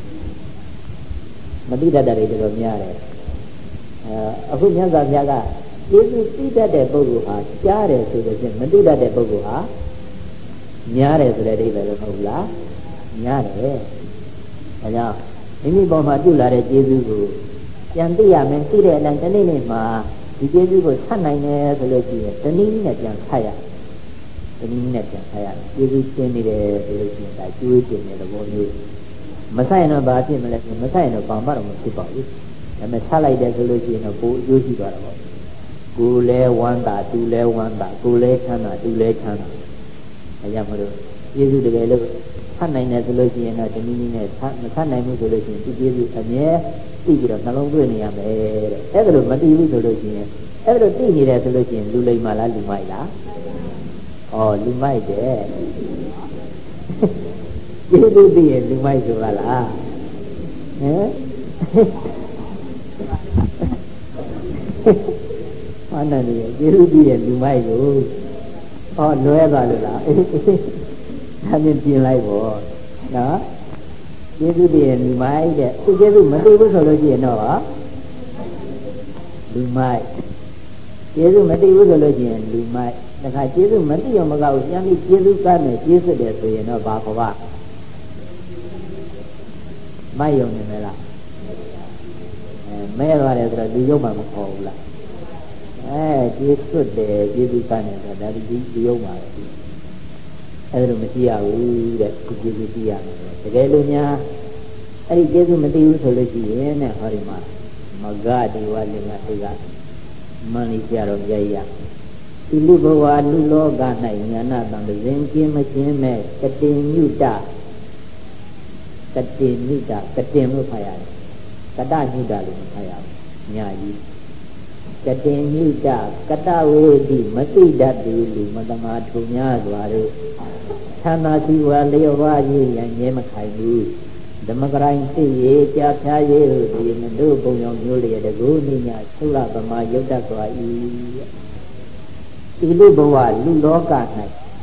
မသိတတ်တဲ့တွေတော်များတယ်အဲအခုမြတ်စွာဘုရားကကျေးဇူးသိတတ်တဲ့ပုဂ္ဂိုလ်ဟာကြားတယ်ဆိုလို့ချင်းမသိတတ်တဲ့ပုဂ္ဂိုလ်ဟာများတယ်ဆိုတဲ့အိဗယ်လို့မဟုတ်လားများတယ်အဲကြောင့်မိမိပေါ်မှာပြုလာတဲ့ကျေးဇူးကိုပြန်သိရမယ်သိတဲ့အတိုင်းတစ်နေ့နေ့မှာဒီကျေးဇူးကိုဆက်နိုင်တယ်ဆိုလို့ရှိရင်တနည်းနဲ့ပြန်ဆက်ရတနည်းနဲ့ပြန်ဆက်ရကျေးဇူးရှင်းနေတယ်ဆိုလို့ရှိရင်ဒါကျွေးတင်တဲ့သဘောမျိုးမဆက်ရင်တော့ဘာဖြစ်မလဲမဆက်ရင်တော့ဘာမှတော့မဖြစ်ပါဘူးဒါပေမဲ့ဆက်လိုက်တယ်ဆိုလို့ရှိရင်တော့ကိုယ်အကျိုးရှိသွားတာပေါ့ကိုယ်လဲဝမ်းသာသူလဲဝမ်းသာကိုယ်လဲချမ်းသာသူလဲချမ်းသာအဲကြောင့်မလို့ကျေးဇူးတကယ်လို့ဆက်နိုင်တယ်ဆိုလို့ရှိရင်တော့တနည်းနည်းနဲ့မဆက်နိုင်ဘူးဆိုလို့ရှိရင်ဒီကျေးဇူးအမြဲသိပြီးတော့နှလုံးသွင်းနေရမယ်တဲ့အဲ့ဒါလို့မသိဘူးဆိုလို့ရှိရင်အဲ့ဒါလို့သိနေတယ်ဆိုလို့ရှိရင်လူလိမ္မာလားလူမိုက်လားဩလူမိုက်တယ်ကျေးဇူးသိရင်လူမိုက်ဆိုပါလားဟမ်ဘာနဲ့လဲကျေးဇူးသိရင်လူမိုက်ကိုဩလွဲသွားလို့လားအဲ့ဒါနဲ့ပြင်လိုက်ပေါ့နော်ကျေးဇူးတည်းလူမိုက်တဲ့သူကျေးဇူးမသိဘူးဆိုလို့ရှိရင်တော့လူမိုက်ကျေးဇူးမသိဘူးဆိုလို့ရှိရင်လူမိုက်တခါကျေးဇူးမသိအောင်မကောက်ပြန်ပြီးကျေးဇူးကမ်းမယ်ကျေးဇူးတယ်ဆိုရင်တော့ဘာခေါ်ပါမိုက်ယုံနေမလားအဲမဲသွားတယ်ဆိုတော့ဒီယုံမှမခေါ်ဘူးလားအဲကျေးဇူးတယ်ကျေးဇူးကမ်းတယ်ဆိုတော့ဒါဒီဒီယုံပါလေအဲ့ဒါလိုမရှိရဘူးတဲ့ဒီကျေးဇူးသိရမယ်တကယ်လို့များအဲ့ဒီကျေးဇူးမသိဘူးဆိုလို့ရှိရင်တဲ့ဟောဒီမှာမဂဒေဝလင်္ကာသိကမန္လိကြတော့ကြရရဒီလူဘဝလူလောက၌ညာနာတံပဇင်ကျင်းမကျင်းမဲ့ကတိညုတကတိညုတကတိလို့ဖတ်ရတယ်ကတညုတလို့မဖတ်ရဘူးညာကြီးကတိညုတကတဝေတိမသိတတ်သူလူမတမာထုံများစွာတို့ဌာနာစီဝါလျော်ပါရေးရန်ငဲမခိုင်ဘူးဓမ္မကရိုင်းသိရေကြာဖြားရေးတို့ဒီမတို့ပုံရောင်မျိုးတွေတကူနိညာသုလပမာရုပ်တတ်စွာဤဒီလူဘဝလူလောက၌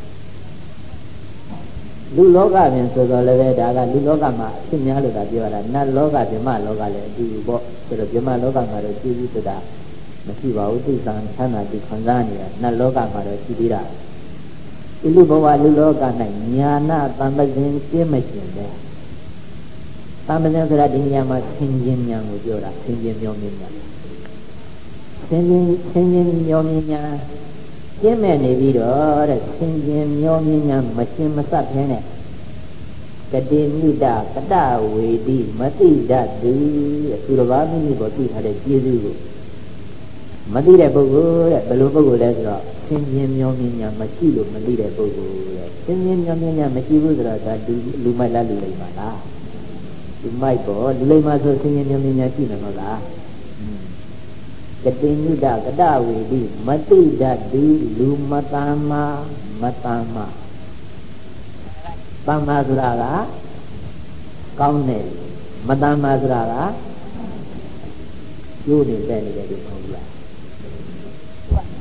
လူလောကပင်ဆိုတော့လည်းပဲဒါကလူလောကမှာအဖြစ်များလို့ဒါပြောတာနတ်လောကဗြဟ္မလောကလည်းအတူတူပေါ့ဆိုတော့ဗြဟ္မလောကမှာတော့ကျေးဇူးဆိုတာမရှိပါဘူးသိသံချမ်းသာကြခံစားနေတာနတ်လောကမှာတော့ရှိသေးတာဒီလူဘဝလူလောက၌ညာနာတံပဇင်ကျင်းမကျင်ပဲတံပဇင်ဆိုတာဒီနေရာမှာသင်ခြင်းဉာဏ်ကိုပြောတာသင်ခြင်းမျောမြင်ဉာဏ်သင်ခြင်းသင်ခြင်းမျောမြင်ဉာဏ်ကျင်းမဲ့နေပြီးတော့တဲ့သင်ခြင်းမျောမြင်ဉာဏ်မရှင်းမဆက်ဖဲနဲ့ကတိမြုတကတဝေတိမတိတတ်သူတဲ့သူတော်ဘာမိမိကိုသိထားတဲ့ကျေးဇူးကိုမသိတဲ့ပုဂ္ဂိုလ်တဲ့ဘယ်လိုပုဂ္ဂိုလ်လဲဆိုတော့သင်ခြင်းမျောမြင်ဉာဏ်မရှိလို့မသိတဲ့ပုဂ္ဂိုလ်တဲ့သင်ခြင်းမျောမြင်ဉာဏ်မရှိဘူးဆိုတော့ဒါလူလူမိုက်လားလူလိမ္မာလားလူမိုက်ပေါ့လူလိမ္မာဆိုသင်ခြင်းမျောမြင်ဉာဏ်ရှိမှာမဟုတ်လားကတိညုတကတဝေတိမတိတတ်သူလူမတမ္မာမတမ္မာတမ္မာဆိုတာကကောင်းတယ်မတမ္မာဆိုတာကကျိုးနေတဲ့နေတဲ့ဒီမဟုတ်လား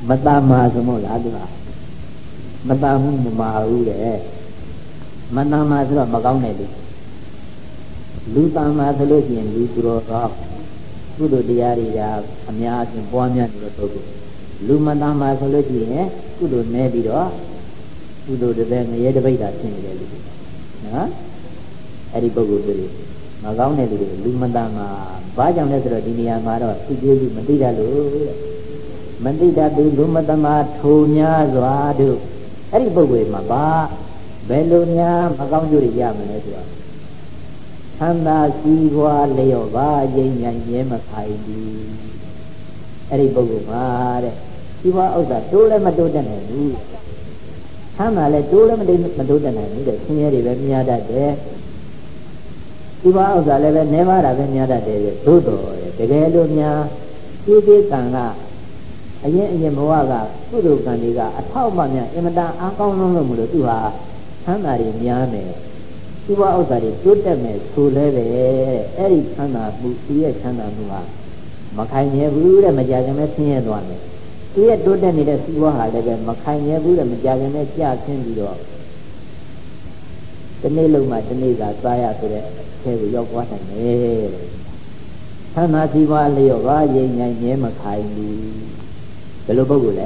မတမာဆိုမို့လားသူကမတမှုမမာဘူးတဲ့မတမာဆိုတော့မကောင်းတဲ့လူလူတမာဆိုလို့ရှိရင်လူသူတော်ကောင်းကုသိုလ်တရားတွေကအများအပြားပွားများနေတဲ့ပုဂ္ဂိုလ်လူမတမာဆိုလို့ရှိရင်ကုသိုလ်နည်းပြီးတော့ကုသိုလ်တစ်သက်ငရဲတစ်ပိဋကဖြစ်နေတယ်လူနော်အဲ့ဒီပုဂ္ဂိုလ်တွေမကောင်းတဲ့လူတွေလူမတမာဘာကြောင့်လဲဆိုတော့ဒီနေရာမှာတော့သူကျေးဇူးမသိတတ်လို့တဲ့မသိတတ်သူလူမတမာထိုများစွာတို့အဲ့ဒီပုဂ္ဂိုလ်မှာဘာဘယ်လိုများမကောင်းကျိုးတွေရမလဲဆိုတော့သံသာစီးပွားလျော့ပါရိမ့်ညာရဲမခိုင်ဘူးအဲ့ဒီပုဂ္ဂိုလ်မှာတဲ့စီးပွားဥစ္စာတိုးလည်းမတိုးတတ်နိုင်ဘူးသံသာလည်းတိုးလည်းမတိုးမတိုးတတ်နိုင်ဘူးတဲ့ဆင်းရဲတွေပဲများတတ်တယ်စီးပွားဥစ္စာလည်းပဲနေပါတာပဲများတတ်တယ်သို့တော်တကယ်လို့များဒီဒီကံကအရင်အရင်ဘဝကကုသိုလ်ကံတွေကအထောက်အပံ့များအင်မတန်အားကောင်းလုံးလို့မလို့သူဟာသံသာတွေများမယ်ဒီဘဝဥစ္စာတွေတိုးတက်မယ်ဆိုလဲပဲအဲ့ဒီချမ်းသာမှုသူရဲ့ချမ်းသာမှုဟာမခိုင်ရဲဘူးတဲ့မကြခင်ပဲဆင်းရဲသွားတယ်သူရဲ့တိုးတက်နေတဲ့စီးပွားဟာလည်းပဲမခိုင်ရဲဘူးတဲ့မကြခင်ပဲကြာဆင်းပြီးတော့ဒီနေ့လုံးမှဒီနေ့ကစားရဆိုတဲ့အဲကိုရောက်သွားနိုင်တယ်ချမ်းသာစီးပွားလျော့ပါရိမ့်နိုင်ရဲမခိုင်ဘူးဘယ်လိုပုဂ္ဂိုလ်လဲ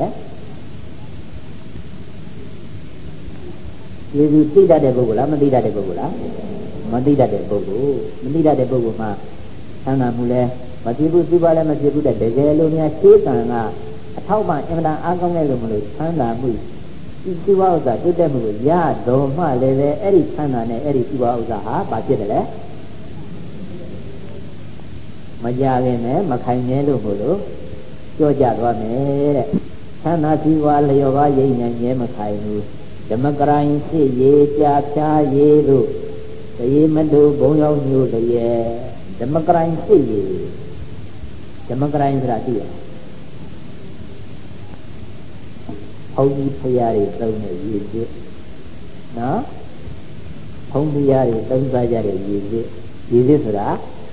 ယေရှုသိတတ်တဲ့ပုဂ္ဂိုလ်လားမသိတတ်တဲ့ပုဂ္ဂိုလ်လားမသိတတ်တဲ့ပုဂ္ဂိုလ်မသိတတ်တဲ့ပုဂ္ဂိုလ်မှာသံဃာမှုလဲမဖြစ်ဘူးသိပါလဲမဖြစ်ဘူးတဲ့တကယ်လို့များရှင်းကံကအထောက်ပံ့အင်မတန်အားကောင်းတဲ့လို့မလို့သံဃာမှုဒီစီဝါဥစ္စာတိုးတက်မှုကိုရတော်မှလည်းပဲအဲ့ဒီသံဃာနဲ့အဲ့ဒီစီဝါဥစ္စာဟာဘာဖြစ်တယ်လဲမကြခင်နဲ့မခိုင်နေလို့မို့လို့ကြောကြသွားမယ်တဲ့သံဃာစီဝါလျော်ပါရိမ့်ညာရဲမခိုင်ဘူးဓမ္မကရိုင်းစစ်ရေကြာဖြားရေတို့တရေမတူဘုံရောက်ညို့တရေဓမ္မကရိုင်းစစ်ရေဓမ္မကရိုင်းဆိုတာသိရဘုန်းကြီးဖရာတွေသုံးတဲ့ရေစစ်နော်ဘုန်းဖရာတွေသုံးစားကြတဲ့ရေစစ်ရေစစ်ဆိုတာ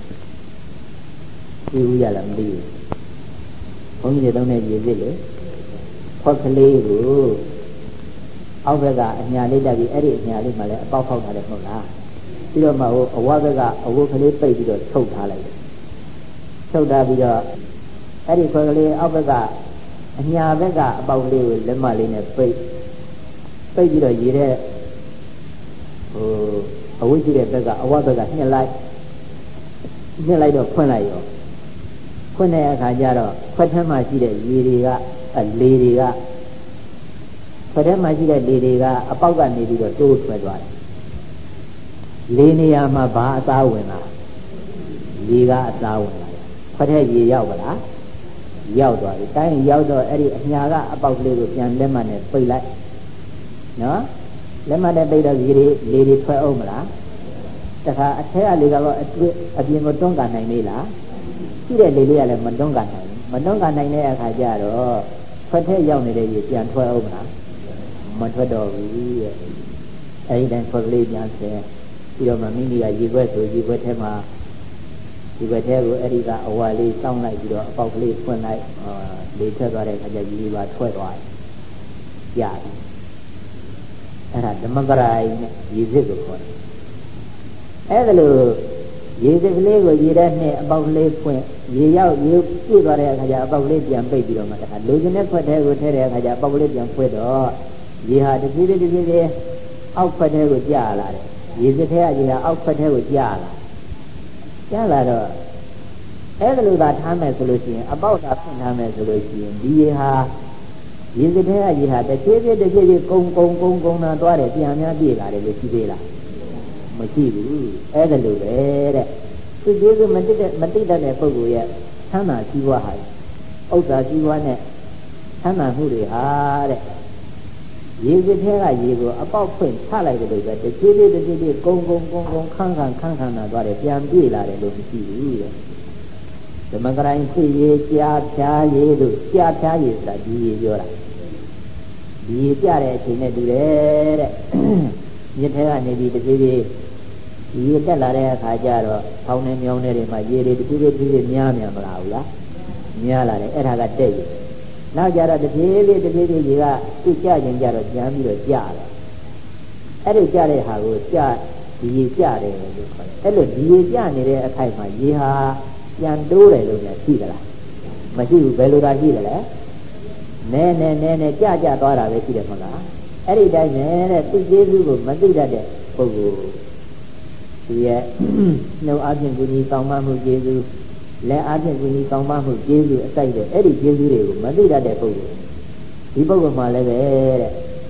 သိဘူးရလားမသိဘူးဘုန်းကြီးတွေသုံးတဲ့ရေစစ်လေခွက်ကလေးကိုအောက်ဘက်ကအညာလေးတက်ပြီးအဲ့ဒီအညာလေးမှလည်းအပေါက်ဖောက်ထားတယ်မဟုတ်လားပြီးတော့မှဟိုအဝဘက်ကအဝတ်ကလေးပိတ်ပြီးတော့ထုတ်ထားလိုက်တယ်ထုတ်ထားပြီးတော့အဲ့ဒီခွက်ကလေးအောက်ဘက်ကအညာဘက်ကအပေါက်လေးကိုလက်မလေးနဲ့ပိတ်ပိတ်ပြီးတော့ရေတဲ့ဟိုအဝတ်ကြီးတဲ့ဘက်ကအဝဘက်ကညှက်လိုက်ညှက်လိုက်တော့ဖွင့်လိုက်ရောဖွင့်တဲ့အခါကျတော့ခွက်ထဲမှာရှိတဲ့ရေတွေကအလေတွေကခွက်ထဲမှာရှိတဲ့လေတွေကအပေါက်ကနေပြီးတော့တိုးထွက်သွားတယ်လေနေရာမှာဘာအသားဝင်လာလေကအသားဝင်လာတယ်ခွက်ထဲရေရောက်ပါလားရောက်သွားပြီတိုင်းရောက်တော့အဲ့ဒီအညာကအပေါက်ကလေးကိုပြန်လက်မနဲ့ပိတ်လိုက်နော်လက်မနဲ့ပိတ်တော့ရေတွေလေတွေထွက်အောင်မလားတခါအထက်ကလေကတော့အတွေ့အပြင်ကိုတွန်းကန်နိုင်လေလားရှိတဲ့လေလေးကလည်းမတွန်းကန်နိုင်ဘူးမတွန်းကန်နိုင်တဲ့အခါကျတော့ခွက်ထဲရောက်နေတဲ့ရေပြန်ထွက်အောင်မလားမထွက်တော့ဘူးရဲ့အဲဒီတိုင်းခွက်ကလေးပြန်ဆဲပြီးတော့မှမိမိကရေခွက်ဆိုရေခွက်ထဲမှာဒီဘက်ထဲကိုအဲ့ဒီကအဝါလေးစောင်းလိုက်ပြီးတော့အပေါက်ကလေးဖွင့်လိုက်လေထွက်သွားတဲ့အခါကျရေပါထွက်သွားတယ်။ကြားတယ်။အဲ့ဒါဓမ္မကရိုင်းနဲ့ရေစစ်ကိုခေါ်တယ်။အဲ့ဒါလို့ရေစစ်ကလေးကိုရေထဲနဲ့အပေါက်ကလေးဖွင့်ရေရောက်ရေပြည့်သွားတဲ့အခါကျအပေါက်ကလေးပြန်ပိတ်ပြီးတော့မှတခါလိုချင်တဲ့ခွက်ထဲကိုထည့်တဲ့အခါကျအပေါက်ကလေးပြန်ဖွင့်တော့ရေဟာတစ်ပြေးတစ်ပြေးတစ်ပြေးအောက်ခွက်ထဲကိုကျလာတယ်။ရေစစ်ထဲကရေဟာအောက်ခွက်ထဲကိုကျလာကျလာတော့အဲ့ဒါလိုသာထားမယ်ဆိုလို့ရှိရင်အပေါက်သာဖွင့်ထားမယ်ဆိုလို့ရှိရင်ဒီရေဟာရေစတဲ့ရေဟာတစ်ဖြည်းဖြည်းတစ်ဖြည်းဖြည်းကုံကုံကုံကုံနာသွားတယ်ပြန်များပြေးလာတယ်လို့ရှိသေးလားမရှိဘူးအဲ့ဒါလိုပဲတဲ့သူကျေးဇူးမတိတဲ့မတိတတ်တဲ့ပုဂ္ဂိုလ်ရဲ့သမ်းသာကြီးွားဟာဥစ္စာကြီးွားနဲ့သမ်းသာမှုတွေဟာတဲ့ရေစတဲ့ကရေကိုအပေါက်ဖွင့်ချလိုက်တယ်လို့ပဲတစ်ဖြည်းဖြည်းတစ်ဖြည်းဖြည်းကုံကုံကုံကုံခန်းခန်းခန်းခန်းနာသွားတယ်ပြန်ပြေးလာတယ်လို့မရှိဘူးတဲ့ဓမ္မကရိုင်းဖြစ်ရေကြားဖြားရေတို့ကြားဖြားရေဆိုတာဒီရေပြောတာဒီရေကြတဲ့အချိန်နဲ့တူတယ်တဲ့မြစ်ထဲကနေပြီးတဖြည်းဖြည်းရေတက်လာတဲ့အခါကျတော့ဖောင်းနေမြောင်းနေတွေမှာရေတွေတဖြည်းဖြည်းတဖြည်းဖြည်းများများမလာဘူးလားများလာတယ်အဲ့ဒါကတက်ရေနောက်ကြတော့တပြေးလေးတပြေးလေးကြီးကသူ့ကြခြင်းကြတော့ကြမ်းပြီးတော့ကြားတယ်အဲ့ဒီကြားတဲ့ဟာကိုကြားဒီရေကြားတယ်လို့ခေါ်တယ်အဲ့လိုဒီရေကြားနေတဲ့အခိုက်မှာရေဟာပြန်တိုးတယ်လို့လည်းရှိသလားမရှိဘူးဘယ်လိုသာရှိတယ်လဲနဲနဲနဲနဲကြကြသွားတာပဲရှိတယ်မဟုတ်လားအဲ့ဒီတိုင်းနဲ့တဲ့သူကျေးဇူးကိုမသိတတ်တဲ့ပုဂ္ဂိုလ်ဒီရဲ့နှုတ်အပြင်ကုညီဆောင်မမှုကျေးဇူးလက်အပြင်ကုညီဆောင်မမှုကျေးဇူးအစိုက်တဲ့အဲ့ဒီကျေးဇူးတွေကိုမသိတတ်တဲ့ပုဂ္ဂိုလ်ဒီပုဂ္ဂိုလ်မှလည်းပဲတဲ့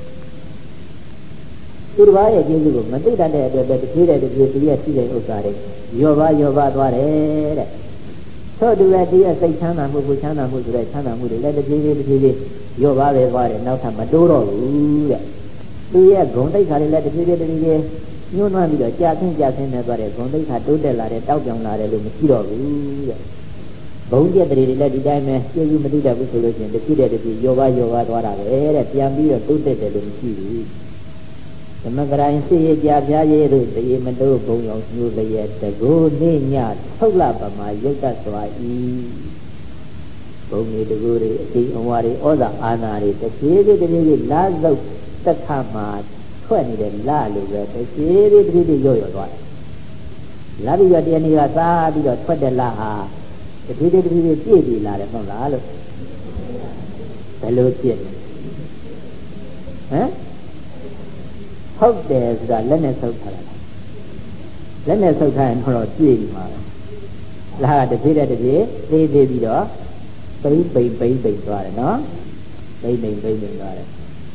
သူတစ်ပါးရဲ့ကျေးဇူးကိုမသိတတ်တဲ့အတွက်ပဲတစ်ပြေးတဲ့တစ်ပြေးသူရဲ့ရှိတဲ့ဥစ္စာတွေရောပါရောပါသွားတယ်တဲ့သို့တူပဲဒီရဲ့စိတ်ချမ်းသာမှုကိုချမ်းသာမှုဆိုတဲ့ချမ်းသာမှုတွေလည်းတစ်ပြေးတစ်ပြေးတစ်ပြေးရောပါပဲသွားတယ်နောက်ထပ်မတိုးတော့ဘူးတဲ့သူရဲ့ဂုဏ်သိက္ခာတွေလည်းတစ်ပြေးတစ်ပြေးညှိုးနှွမ်းပြီးတော့ကြာဆင်းကြာဆင်းနေသွားတယ်ဂုဏ်သိက္ခာတိုးတက်လာတယ်တောက်ပြောင်လာတယ်လို့မရှိတော့ဘူးတဲ့ဘုံပြက်တွေလည်းဒီတိုင်းပဲကျေးဇူးမသိတတ်ဘူးဆိုလို့ရှိရင်တစ်ပြေးတစ်ပြေးရောပါရောပါသွားတာပဲတဲ့ပြန်ပြီးတော့တိုးတက်တယ်လို့မရှိဘူးသမဂရိုင်းစေရကြပြားရည်တို့တရေမတိုးဘုံရောင်ညှိုးလျက်တကိုးနေညထုတ်လာပမာရုပ်တတ်စွာဤဘုံတွေတကူတွေအတိအဝါတွေဩဇာအာဏာတွေတစ်ပြေးတစ်ပြေးလာစုပ်သက်ခမှာထွက်နေတဲ့လာလို့ပဲတစ်ပြေးတစ်ပြေးရော့ရော့သွားတယ်လာပြီးတော့တရားနေကစားပြီးတော့ထွက်တဲ့လာဟာတစ်ပြေးတစ်ပြေးပြည့်ပြီးလာတယ်ဟုတ်လားလို့ဘယ်လိုဖြစ်ဟမ်ဟုတ်တယ်ဆိုတာလက်နဲ့ဆုပ်ထားတာလက်နဲ့ဆုပ်ထားရင်တော့ပြည့်ပြီမှာလာကတစ်ပြေးတစ်ပြေးသေးသေးပြီးတော့ပိမ့်ပိမ့်ပိမ့်ပိမ့်သွားတယ်နော်ပိမ့်ပိမ့်ပိမ့်ပိမ့်သွားတယ်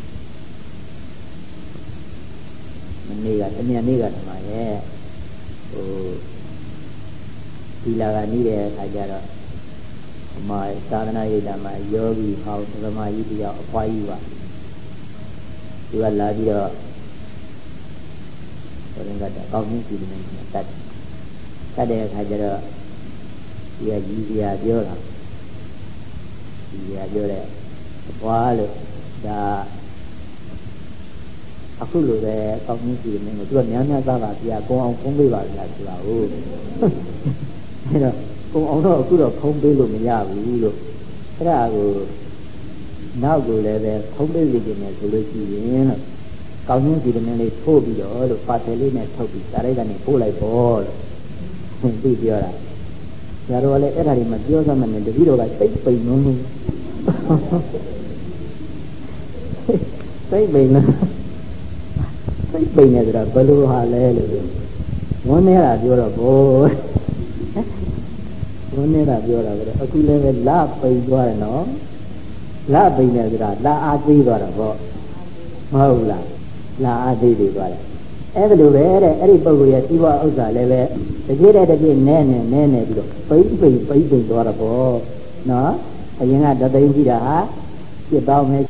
မနေ့ကတမန်နေ့ကတမန်ရဲ့ဟိုဒီလာကနေတဲ့အခါကျတော့အမသာသနာ့ရေးတာမှာယောဂီဟောင်းသမားကြီးတယောက်အဖွားကြီးပါသူကလာပြီးတော့ဘုရင်ကတော့ကောင်းကြီးကြည့်နေတယ်တတ်တတ်တဲ့အခါကျတော့ဒီကကြီးစရာပြောတာဒီစရာပြောတဲ့အဖွားလို့ဒါအခုလိုပဲကောင်းကြီးကြည့်နေတယ်သူကများများသားပါပြကုံအောင်ဖုံးပေးပါလားဆိုတာဟုတ်အဲတော့ကုံအောင်တော့အခုတော့ဖုံးပေးလို့မရဘူးလို့အဲ့ဒါကိုနောက်ကိုလည်းပဲဖုံးပေးနေတယ်ဆိုလို့ရှိရင်လို့ကောင်းကြီးဒီမင်းလေးထိုးပြီးတော့လို့ပါတယ်လေးနဲ့ထုတ်ပြီးဒါရိုက်ကနေပို့လိုက်ပေါ့လို့သူပြောတာဆရာတော်ကလည်းအဲ့ဒါတွေမပြောစမ်းမနဲ့တပည့်တော်ကစိတ်ပိန်လုံးလုံးစိတ်ပိန်လုံးစိတ်ပိန်နေကြတာဘယ်လိုဟာလဲလို့ဝန်းနေတာပြောတော့ဘောဝန်းနေတာပြောတာပဲအခုလည်းပဲလပိန်သွားတယ်နော်လပိန်နေကြတာလာအားသေးသွားတာပေါ့မဟုတ်လားလာအားသေးသေးသွားတယ်အဲ့ဒါလိုပဲတဲ့အဲ့ဒီပုဂ္ဂိုလ်ရဲ့သီဝဥစ္စာလည်းပဲတကြိတဲ့တကြိနဲနဲနဲနဲပြီးတော့ပိမ့်ပိမ့်ပိမ့်ပိမ့်သွားတာပေါ့နော်အရင်ကတသိန်းကြီးတာဟာပြစ်ပေါင်းမဲ့